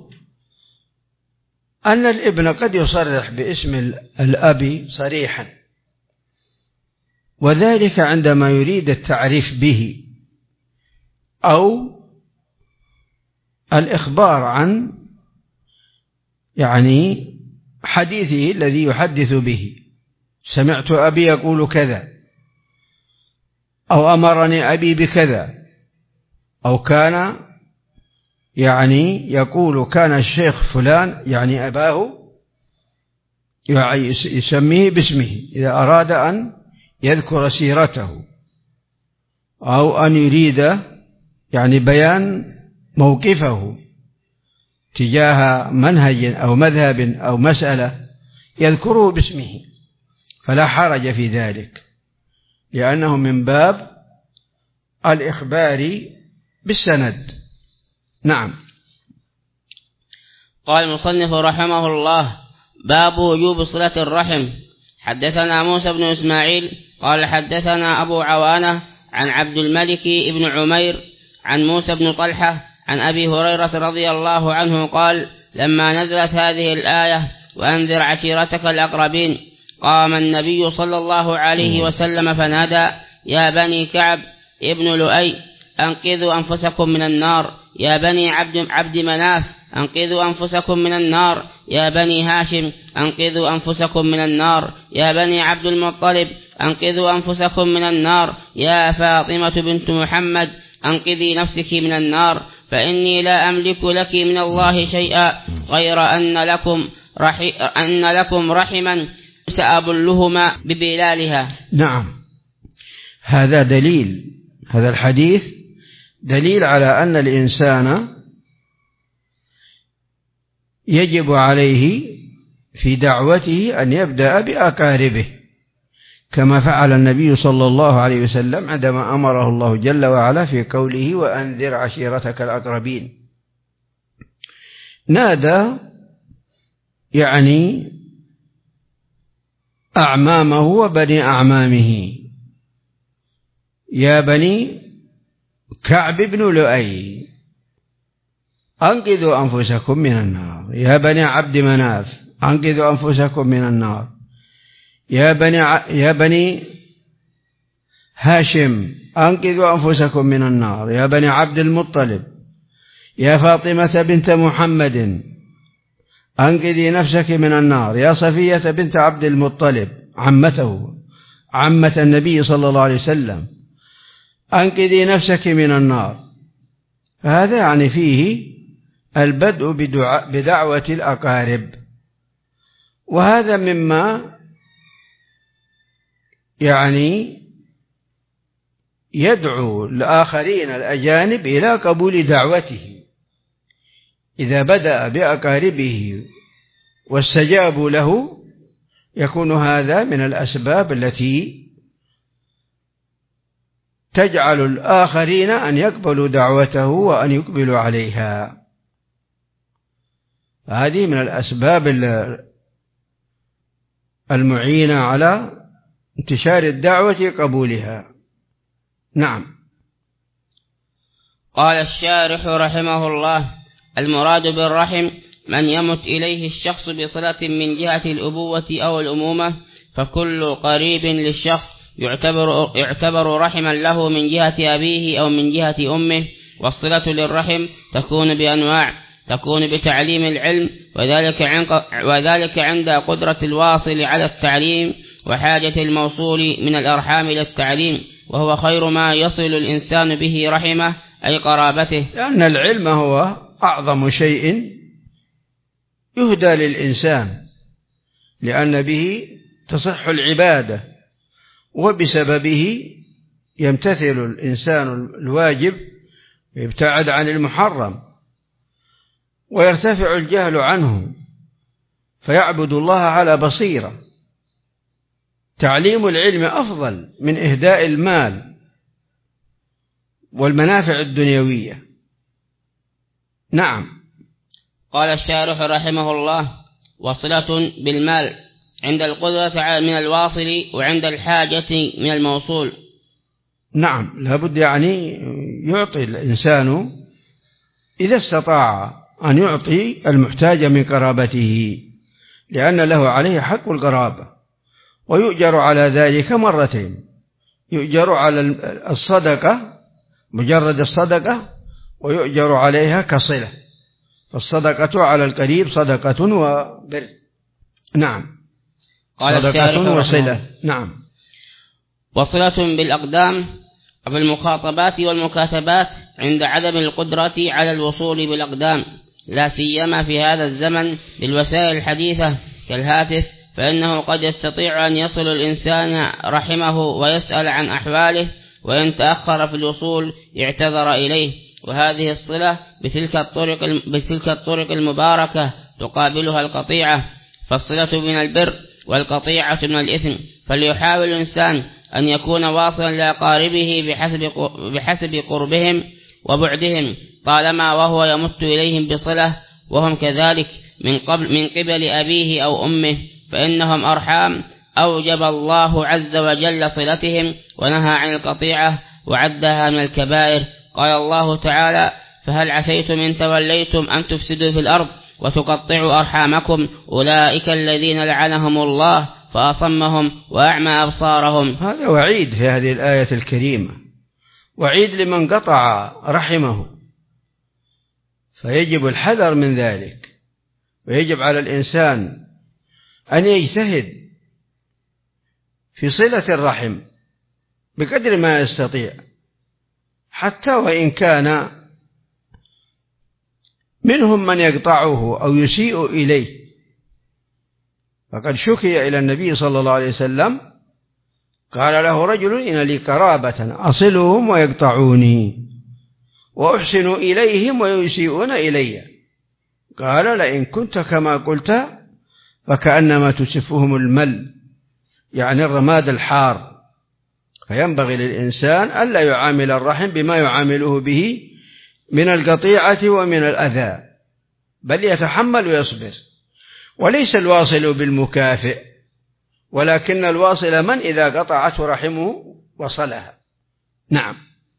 أن الابن قد يصرح باسم الأب صريحا، وذلك عندما يريد التعريف به أو الإخبار عن حديثه الذي يحدث به، سمعت أبي يقول كذا، أو أمرني أبي بكذا، أو كان يقول كان الشيخ فلان أباه يسميه باسمه إذا أراد أن يذكر سيرته، أو أن يريد بيان موقفه تجاه منهج أو مذهب أو مسألة يذكره باسمه، فلا حرج في ذلك، لأنه من باب الإخبار بالسند. نعم. قال المصنف رحمه الله باب وجوب صلة الرحم. حدثنا موسى بن إسماعيل قال حدثنا أبو عوانة عن عبد الملك بن عمير عن موسى بن طلحة عن أبي هريرة رضي الله عنه قال لما نزلت هذه الآية وأنذر عشيرتك الأقربين قام النبي صلى الله عليه وسلم فنادى يا بني كعب ابن لؤي أنقذوا أنفسكم من النار، يا بني عبد مناف أنقذوا أنفسكم من النار، يا بني هاشم أنقذوا أنفسكم من النار، يا بني عبد المطلب أنقذوا أنفسكم من النار، يا فاطمة بنت محمد أنقذي نفسك من النار، فإني لا أملك لك من الله شيئا غير أن لكم رحما سأبلهما ببلالها. نعم. هذا دليل، هذا الحديث دليل على أن الإنسان يجب عليه في دعوته أن يبدأ بأقاربه، كما فعل النبي صلى الله عليه وسلم عندما أمره الله جل وعلا في قوله وأنذر عشيرتك الأقربين. نادى أعمامه وبني أعمامه، يا بني كعب بن لؤي أنقذوا أنفسكم من النار، يا بني عبد مناف أنقذوا أنفسكم من النار، يا بني هاشم أنقذوا أنفسكم من النار، يا بني عبد المطلب، يا فاطمة بنت محمد أنقذي نفسك من النار، يا صفية بنت عبد المطلب عمة النبي صلى الله عليه وسلم أنقذي نفسك من النار. هذا فيه البدء بدعوة الأقارب، وهذا مما يدعو الآخرين الأجانب إلى قبول دعوته. إذا بدأ بأقاربه واستجابوا له يكون هذا من الأسباب التي تجعل الآخرين أن يقبلوا دعوته وأن يقبلوا عليها. هذه من الأسباب المعينة على انتشار الدعوة قبولها. نعم. قال الشارح رحمه الله: المراد بالرحم من يمت إليه الشخص بصلة من جهة الأبوة أو الأمومة، فكل قريب للشخص يعتبر رحما له من جهة أبيه أو من جهة أمه. والصلة للرحم تكون بأنواع: تكون بتعليم العلم، وذلك عند قدرة الواصل على التعليم وحاجة الموصول من الأرحام إلى التعليم، وهو خير ما يصل الإنسان به رحمه أي قرابته، لأن العلم هو أعظم شيء يهدى للإنسان، لأن به تصح العبادة، وبسببه يمتثل الإنسان الواجب ويبتعد عن المحرم، ويرتفع الجهل عنه فيعبد الله على بصيرة. تعليم العلم أفضل من إهداء المال والمنافع الدنيوية. نعم. قال الشارح رحمه الله: وصلة بالمال عند القدرة من الواصل، وعند الحاجة من الموصول. نعم، لابد يعني يعطي الإنسان إذا استطاع أن يعطي المحتاج من قرابته، لأن له عليه حق القرابة، ويؤجر على ذلك مرتين: يؤجر على الصدقة مجرد الصدقة، ويؤجر عليها كصلة، فالصدقة على القريب صدقة وبر. نعم. صدقة وصلة. نعم. وصلة بالأقدام بالمخاطبات والمكاتبات عند عدم القدرة على الوصول بالأقدام، لا سيما في هذا الزمن بالوسائل الحديثة كالهاتف، فإنه قد يستطيع أن يصل الإنسان رحمه ويسأل عن أحواله، وإن تأخر في الوصول اعتذر إليه. وهذه الصلة بتلك الطرق المباركة تقابلها القطيعة، فالصلة من البر والقطيعة من الإثم. فليحاول الإنسان أن يكون واصلا لأقاربه بحسب قربهم وبعدهم، طالما وهو يمت إليهم بصلة وهم كذلك من قبل أبيه أو أمه، فإنهم أرحام أوجب الله عز وجل صلتهم ونهى عن القطيعة وعدها من الكبائر. قال الله تعالى: فهل عسيتم إن توليتم أن تفسدوا في الأرض وتقطعوا أرحامكم أولئك الذين لعنهم الله فأصمهم وأعمى أبصارهم. هذا وعيد في هذه الآية الكريمة، وعيد لمن قطع رحمه، فيجب الحذر من ذلك، ويجب على الإنسان أن يجتهد في صلة الرحم بقدر ما يستطيع، حتى وإن كان منهم من يقطعه أو يسيء إليه. فقد شكي إلى النبي صلى الله عليه وسلم، قال له رجل: إن لي قرابة أصلهم ويقطعوني وأحسن إليهم ويسيئون إلي. قال: لئن كنت كما قلت فكأنما تسفهم المل، يعني الرماد الحار. فينبغي للإنسان ألا يعامل الرحم بما يعامله به من القطيعة ومن الأذى، بل يتحمل ويصبر. وليس الواصل بالمكافئ، ولكن الواصل من إذا قطعته رحمه وصلها. نعم.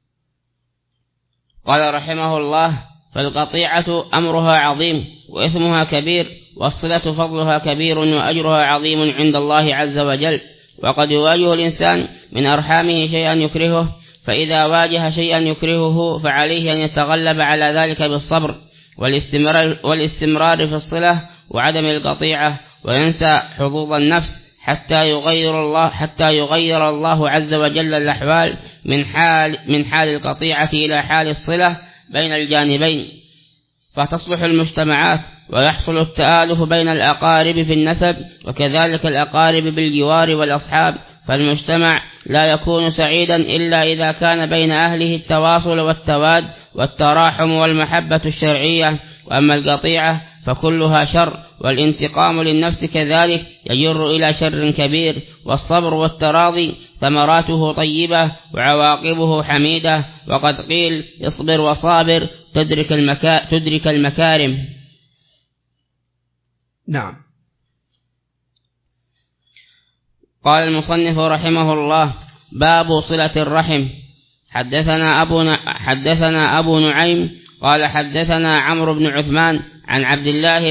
قال رحمه الله: فالقطيعة أمرها عظيم وإثمها كبير، والصلة فضلها كبير وأجرها عظيم عند الله عز وجل. وقد يواجه الإنسان من أرحامه شيئا يكرهه، فإذا واجه شيئا يكرهه فعليه أن يتغلب على ذلك بالصبر والاستمرار في الصلة وعدم القطيعة، وينسى حظوظ النفس حتى يغير الله عز وجل الأحوال من حال القطيعة إلى حال الصلة بين الجانبين، فتصلح المجتمعات ويحصل التآلف بين الأقارب في النسب، وكذلك الأقارب بالجوار والأصحاب. فالمجتمع لا يكون سعيدا إلا إذا كان بين أهله التواصل والتواد والتراحم والمحبة الشرعية. وأما القطيعة فكلها شر، والانتقام للنفس كذلك يجر إلى شر كبير. والصبر والتراضي ثمراته طيبة وعواقبه حميدة، وقد قيل: اصبر وصابر تدرك المكارم. نعم. قال المصنف رحمه الله: باب صلة الرحم. حدثنا أبو نعيم قال حدثنا عمرو بن عثمان عن عبد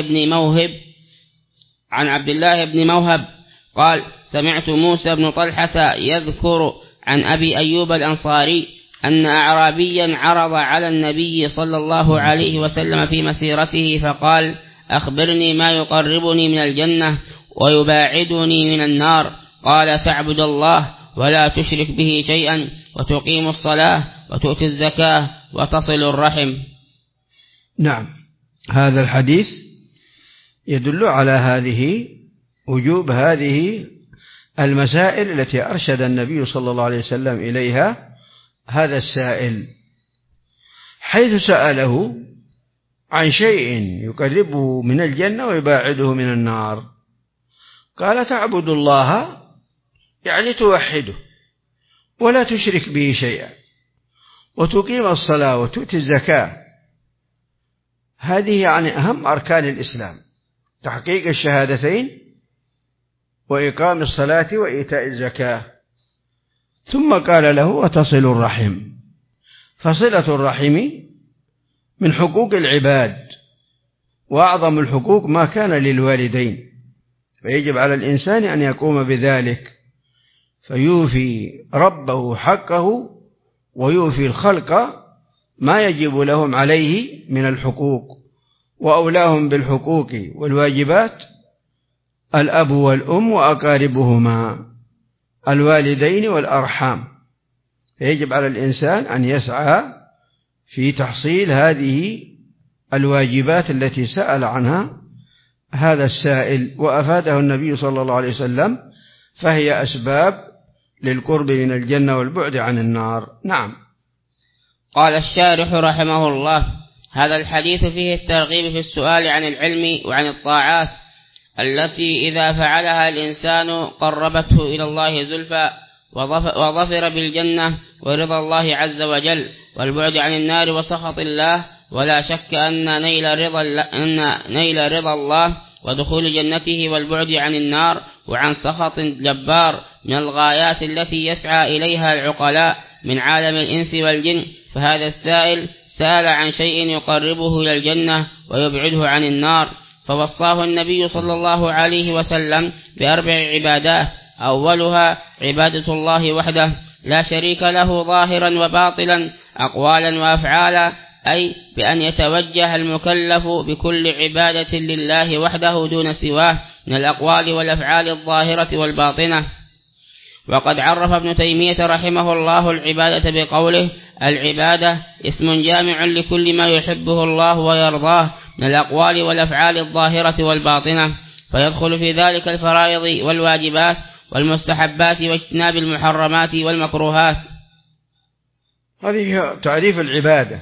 الله بن موهب قال: سمعت موسى بن طلحة يذكر عن أبي أيوب الأنصاري أن أعرابيا عرض على النبي صلى الله عليه وسلم في مسيرته فقال: أخبرني ما يقربني من الجنة ويباعدني من النار. قال: تعبد الله ولا تشرك به شيئا، وتقيم الصلاة، وتؤتي الزكاة، وتصل الرحم. نعم، هذا الحديث يدل على وجوب هذه المسائل التي أرشد النبي صلى الله عليه وسلم إليها هذا السائل، حيث سأله عن شيء يقربه من الجنة ويباعده من النار. قال: تعبد الله يعني توحده ولا تشرك به شيئا، وتقيم الصلاة، وتؤتي الزكاة. هذه يعني أهم أركان الإسلام: تحقيق الشهادتين، وإقام الصلاة، وإيتاء الزكاة. ثم قال له: وتصل الرحم. فصلة الرحم من حقوق العباد، وأعظم الحقوق ما كان للوالدين، فيجب على الإنسان أن يقوم بذلك، فيوفي ربه حقه، ويوفي الخلق ما يجب لهم عليه من الحقوق. وأولاهم بالحقوق والواجبات الأب والأم وأقاربهما، الوالدين والأرحام. فيجب على الإنسان أن يسعى في تحصيل هذه الواجبات التي سأل عنها هذا السائل، وأفاده النبي صلى الله عليه وسلم، فهي أسباب للقرب من الجنة والبعد عن النار. نعم. قال الشارح رحمه الله: هذا الحديث فيه الترغيب في السؤال عن العلم وعن الطاعات التي إذا فعلها الإنسان قربته إلى الله زلفى، وظفر بالجنة ورضا الله عز وجل، والبعد عن النار وسخط الله. ولا شك أن نيل رضا الله ودخول جنته والبعد عن النار وعن سخط جبار من الغايات التي يسعى إليها العقلاء من عالم الإنس والجن. فهذا السائل سأل عن شيء يقربه إلى الجنة ويبعده عن النار، فوصاه النبي صلى الله عليه وسلم ب4 عبادات: أولها عبادة الله وحده لا شريك له ظاهرا وباطلا، أقوالا وأفعالا، أي بأن يتوجه المكلف بكل عبادة لله وحده دون سواه من الأقوال والأفعال الظاهرة والباطنة. وقد عرف ابن تيمية رحمه الله العبادة بقوله: العبادة اسم جامع لكل ما يحبه الله ويرضاه من الأقوال والأفعال الظاهرة والباطنة، فيدخل في ذلك الفرائض والواجبات والمستحبات واجتناب المحرمات والمكروهات. هذه تعريف العبادة: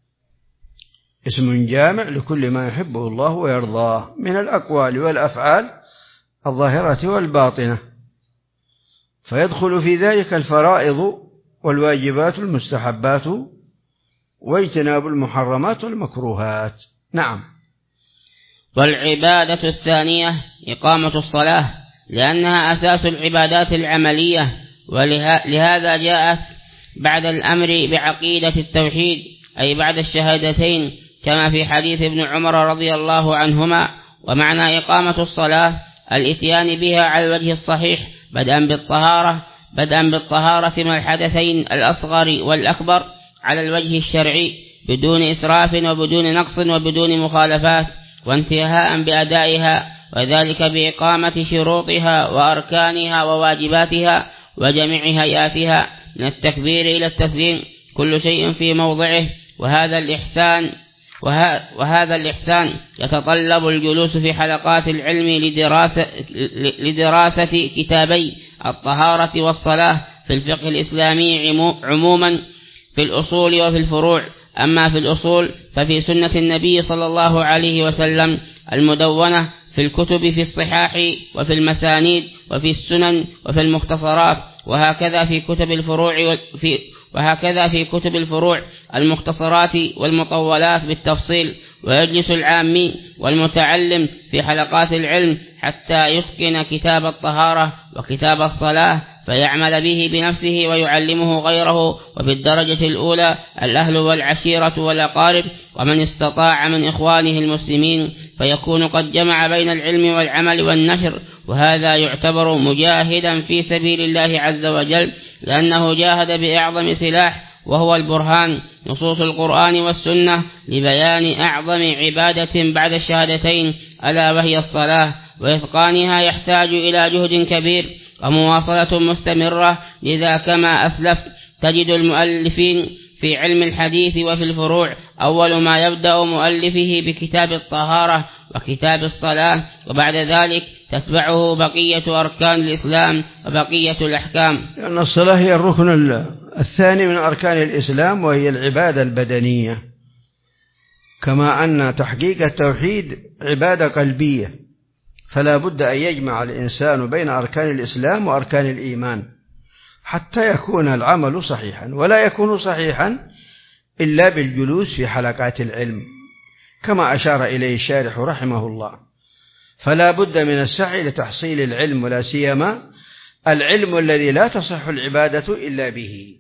اسم جامع لكل ما يحبه الله ويرضاه من الأقوال والأفعال الظاهرة والباطنة، فيدخل في ذلك الفرائض والواجبات والمستحبات واجتناب المحرمات والمكروهات. نعم. والعبادة الثانية إقامة الصلاة، لأنها أساس العبادات العملية، ولهذا جاءت بعد الأمر بعقيدة التوحيد، أي بعد الشهادتين، كما في حديث ابن عمر رضي الله عنهما. ومعنى إقامة الصلاة الإتيان بها على الوجه الصحيح، بدءا بالطهارة من الحدثين الأصغر والأكبر على الوجه الشرعي، بدون إسراف وبدون نقص وبدون مخالفات، وانتهاء بأدائها، وذلك بإقامة شروطها وأركانها وواجباتها وجميع هيئاتها من التكبير إلى التسليم، كل شيء في موضعه. وهذا الإحسان يتطلب الجلوس في حلقات العلم لدراسة كتابي الطهارة والصلاة في الفقه الإسلامي عموما، في الأصول وفي الفروع. أما في الأصول ففي سنة النبي صلى الله عليه وسلم المدونة، في الكتب في الصحاح وفي المسانيد وفي السنن وفي المختصرات، وهكذا في كتب الفروع المختصرات والمطولات بالتفصيل. ويجلس العامي والمتعلم في حلقات العلم حتى يتقن كتاب الطهارة وكتاب الصلاة فيعمل به بنفسه ويعلمه غيره. وبالدرجة الأولى الأهل والعشيرة والأقارب ومن استطاع من إخوانه المسلمين، فيكون قد جمع بين العلم والعمل والنشر، وهذا يعتبر مجاهدا في سبيل الله عز وجل، لأنه جاهد بأعظم سلاح وهو البرهان، نصوص القرآن والسنة، لبيان أعظم عبادة بعد الشهادتين ألا وهي الصلاة، وإتقانها يحتاج إلى جهد كبير ومواصلة مستمرة. لذا كما أسلفت تجد المؤلفين في علم الحديث وفي الفروع أول ما يبدأ مؤلفه بكتاب الطهارة وكتاب الصلاة، وبعد ذلك تتبعه بقية أركان الإسلام وبقية الأحكام، لأن الصلاة هي الركن الثاني من أركان الإسلام، وهي العبادة البدنية، كما أن تحقيق التوحيد عبادة قلبية، فلا بد أن يجمع الإنسان بين أركان الإسلام وأركان الإيمان حتى يكون العمل صحيحا، ولا يكون صحيحا إلا بالجلوس في حلقات العلم كما أشار إليه الشارح رحمه الله. فلا بد من السعي لتحصيل العلم، ولا سيما العلم الذي لا تصح العبادة إلا به.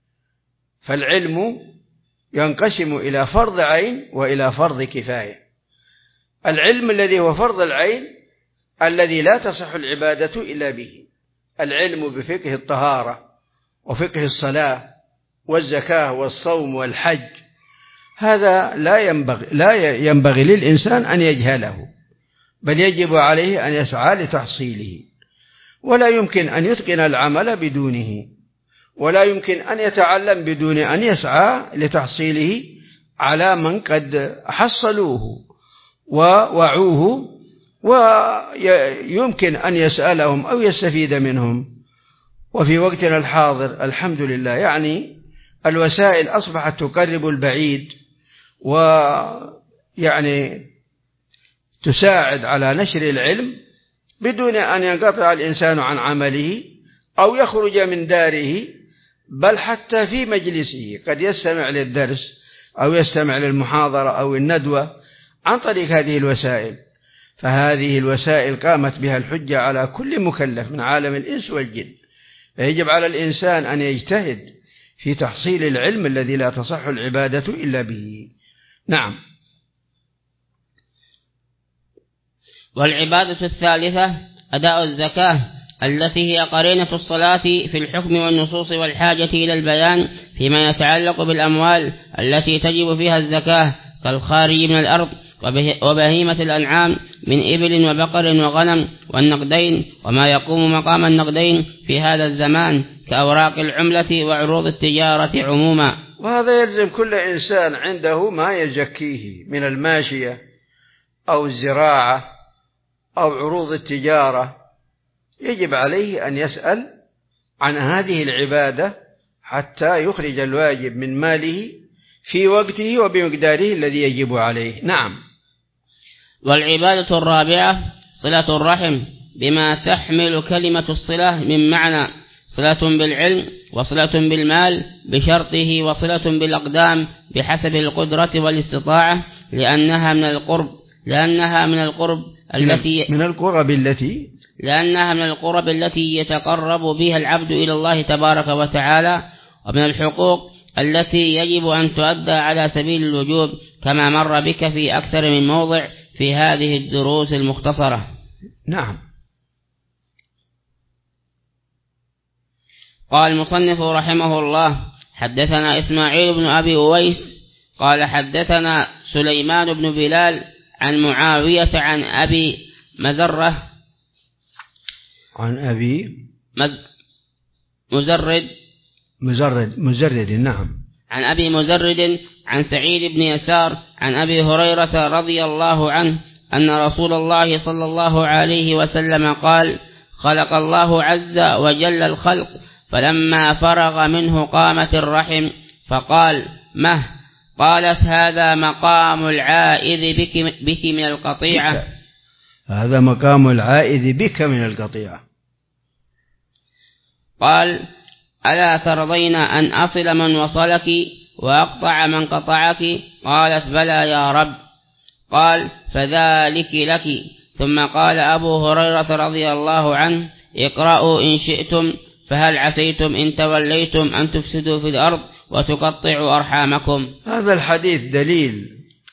فالعلم ينقسم إلى فرض عين وإلى فرض كفاية. العلم الذي هو فرض العين الذي لا تصح العبادة إلا به، العلم بفقه الطهارة وفقه الصلاة والزكاة والصوم والحج، هذا لا ينبغي للإنسان أن يجهله، بل يجب عليه أن يسعى لتحصيله، ولا يمكن أن يتقن العمل بدونه، ولا يمكن أن يتعلم بدون أن يسعى لتحصيله على من قد حصلوه ووعوه، ويمكن أن يسألهم أو يستفيد منهم. وفي وقتنا الحاضر الحمد لله يعني الوسائل أصبحت تقرب البعيد، ويعني تساعد على نشر العلم بدون أن ينقطع الإنسان عن عمله أو يخرج من داره، بل حتى في مجلسه قد يستمع للدرس أو يستمع للمحاضرة أو الندوة عن طريق هذه الوسائل. فهذه الوسائل قامت بها الحجة على كل مكلف من عالم الإنس والجن، فيجب على الإنسان أن يجتهد في تحصيل العلم الذي لا تصح العبادة إلا به. نعم. والعبادة الثالثة أداء الزكاة، التي هي قرينة الصلاة في الحكم والنصوص والحاجة إلى البيان فيما يتعلق بالأموال التي تجب فيها الزكاة، كالخارج من الأرض وبهيمة الأنعام من إبل وبقر وغنم والنقدين، وما يقوم مقام النقدين في هذا الزمان كأوراق العملة وعروض التجارة عموما. وهذا يلزم كل إنسان عنده ما يزكيه من الماشية أو الزراعة أو عروض التجارة، يجب عليه أن يسأل عن هذه العبادة حتى يخرج الواجب من ماله في وقته وبمقداره الذي يجب عليه. نعم. والعبادة الرابعة صلة الرحم، بما تحمل كلمة الصلة من معنى صلة بالعلم وصلة بالمال بشرطه، وصلة بالأقدام بحسب القدرة والاستطاعة، لأنها من القرب التي يتقرب بها العبد إلى الله تبارك وتعالى، ومن الحقوق التي يجب أن تؤدى على سبيل الوجوب، كما مر بك في أكثر من موضع في هذه الدروس المختصرة. نعم. قال المصنف رحمه الله: حدثنا إسماعيل بن أبي أويس قال حدثنا سليمان بن بلال عن معاوية عن أبي مزرة عن أبي مزرد. نعم. عن أبي مزرد عن سعيد بن يسار عن أبي هريرة رضي الله عنه أن رسول الله صلى الله عليه وسلم قال: خلق الله عز وجل الخلق، فلما فرغ منه قامت الرحم، فقال: مه؟ قالت: هذا مقام العائذ بك من القطيعة. هذا مقام العائذ بك من القطيعة. قال: ألا ترضين أن أصل من وصلك وأقطع من قطعك؟ قالت: بلى يا رب. قال: فذلك لك، ثم قال أبو هريرة رضي الله عنه: اقرأوا إن شئتم، فهل عسيتم إن توليتم أن تفسدوا في الأرض وتقطعوا أرحامكم. هذا الحديث دليل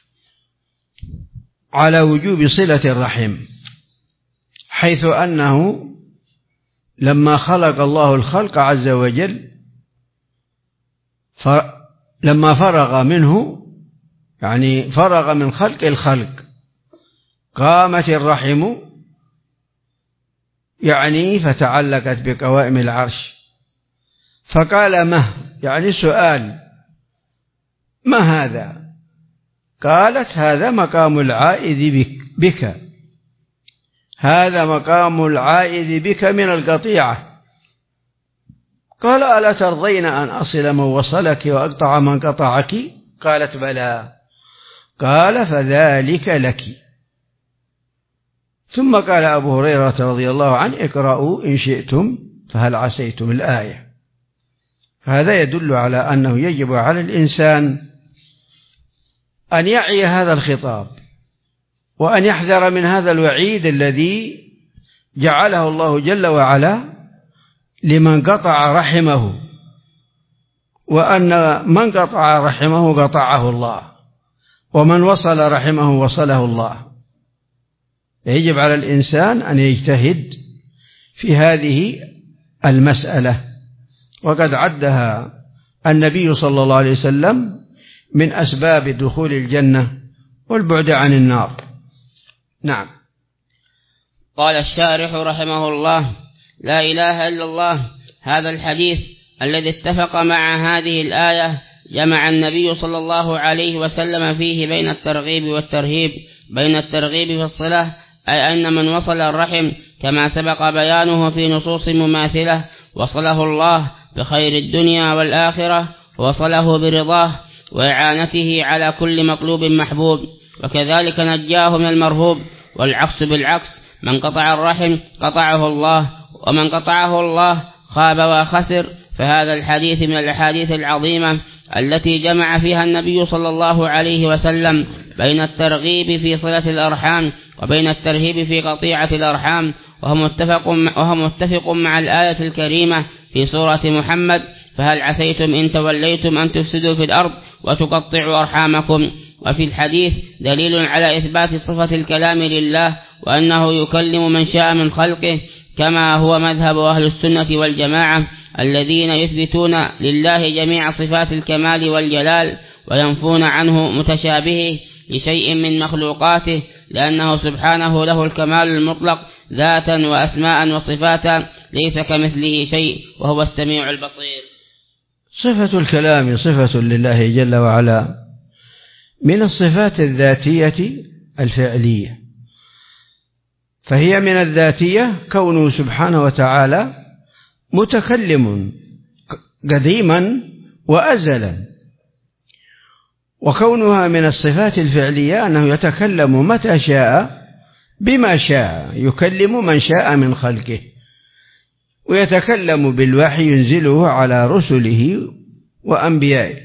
على وجوب صلة الرحم، حيث أنه لما خلق الله الخلق عز وجل، لما فرغ منه، يعني فرغ من خلق الخلق، قامت الرحم يعني فتعلقت بقوائم العرش، فقال ما يعني سؤال: ما هذا؟ قالت: هذا مقام العائد بك، هذا مقام العائد بك من القطيعة. قال: ألا ترضين أن أصل من وصلك وأقطع من قطعك؟ قالت: بلى. قال: فذلك لك. ثم قال أبو هريرة رضي الله عنه: اقرأوا إن شئتم فهل عسيتم، الآية. هذا يدل على أنه يجب على الإنسان أن يعي هذا الخطاب، وأن يحذر من هذا الوعيد الذي جعله الله جل وعلا لمن قطع رحمه، وأن من قطع رحمه قطعه الله، ومن وصل رحمه وصله الله. يجب على الإنسان أن يجتهد في هذه المسألة، وقد عدها النبي صلى الله عليه وسلم من أسباب دخول الجنة والبعد عن النار. نعم. قال الشارح رحمه الله: لا إله إلا الله. هذا الحديث الذي اتفق مع هذه الآية جمع النبي صلى الله عليه وسلم فيه بين الترغيب والترهيب، بين الترغيب في الصلة، أي أن من وصل الرحم كما سبق بيانه في نصوص مماثلة وصله الله بخير الدنيا والآخرة، وصله برضاه وإعانته على كل مطلوب محبوب، وكذلك نجاه من المرهوب. والعكس بالعكس، من قطع الرحم قطعه الله، ومن قطعه الله خاب وخسر. فهذا الحديث من الأحاديث العظيمة التي جمع فيها النبي صلى الله عليه وسلم بين الترغيب في صلة الأرحام وبين الترهيب في قطيعة الأرحام، وهو متفق مع الآية الكريمة في سورة محمد: فهل عسيتم إن توليتم أن تفسدوا في الأرض وتقطعوا أرحامكم. وفي الحديث دليل على إثبات صفة الكلام لله، وأنه يكلم من شاء من خلقه، كما هو مذهب أهل السنة والجماعة الذين يثبتون لله جميع صفات الكمال والجلال، وينفون عنه متشابهه لشيء من مخلوقاته، لأنه سبحانه له الكمال المطلق ذاتا وأسماء وصفاتا، ليس كمثله شيء وهو السميع البصير. صفة الكلام صفة لله جل وعلا من الصفات الذاتية الفعلية، فهي من الذاتية كونه سبحانه وتعالى متكلم قديما وأزلا، وكونها من الصفات الفعلية أنه يتكلم متى شاء بما شاء، يكلم من شاء من خلقه، ويتكلم بالوحي ينزله على رسله وأنبيائه.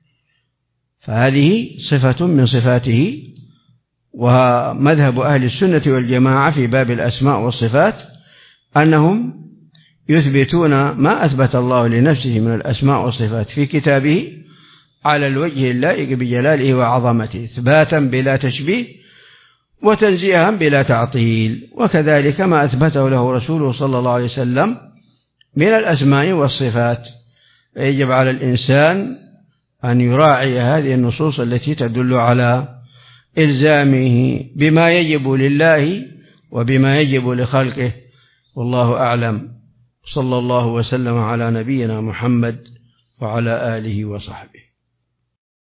فهذه صفة من صفاته. ومذهب أهل السنة والجماعة في باب الأسماء والصفات أنهم يثبتون ما أثبت الله لنفسه من الأسماء والصفات في كتابه على الوجه اللائق بجلاله وعظمته، إثباتا بلا تشبيه وتنزيها بلا تعطيل، وكذلك ما أثبته له رسوله صلى الله عليه وسلم من الأسماء والصفات. يجب على الإنسان أن يراعي هذه النصوص التي تدل على إلزامه بما يجب لله وبما يجب لخلقه. والله أعلم. صلى الله وسلم على نبينا محمد وعلى آله وصحبه.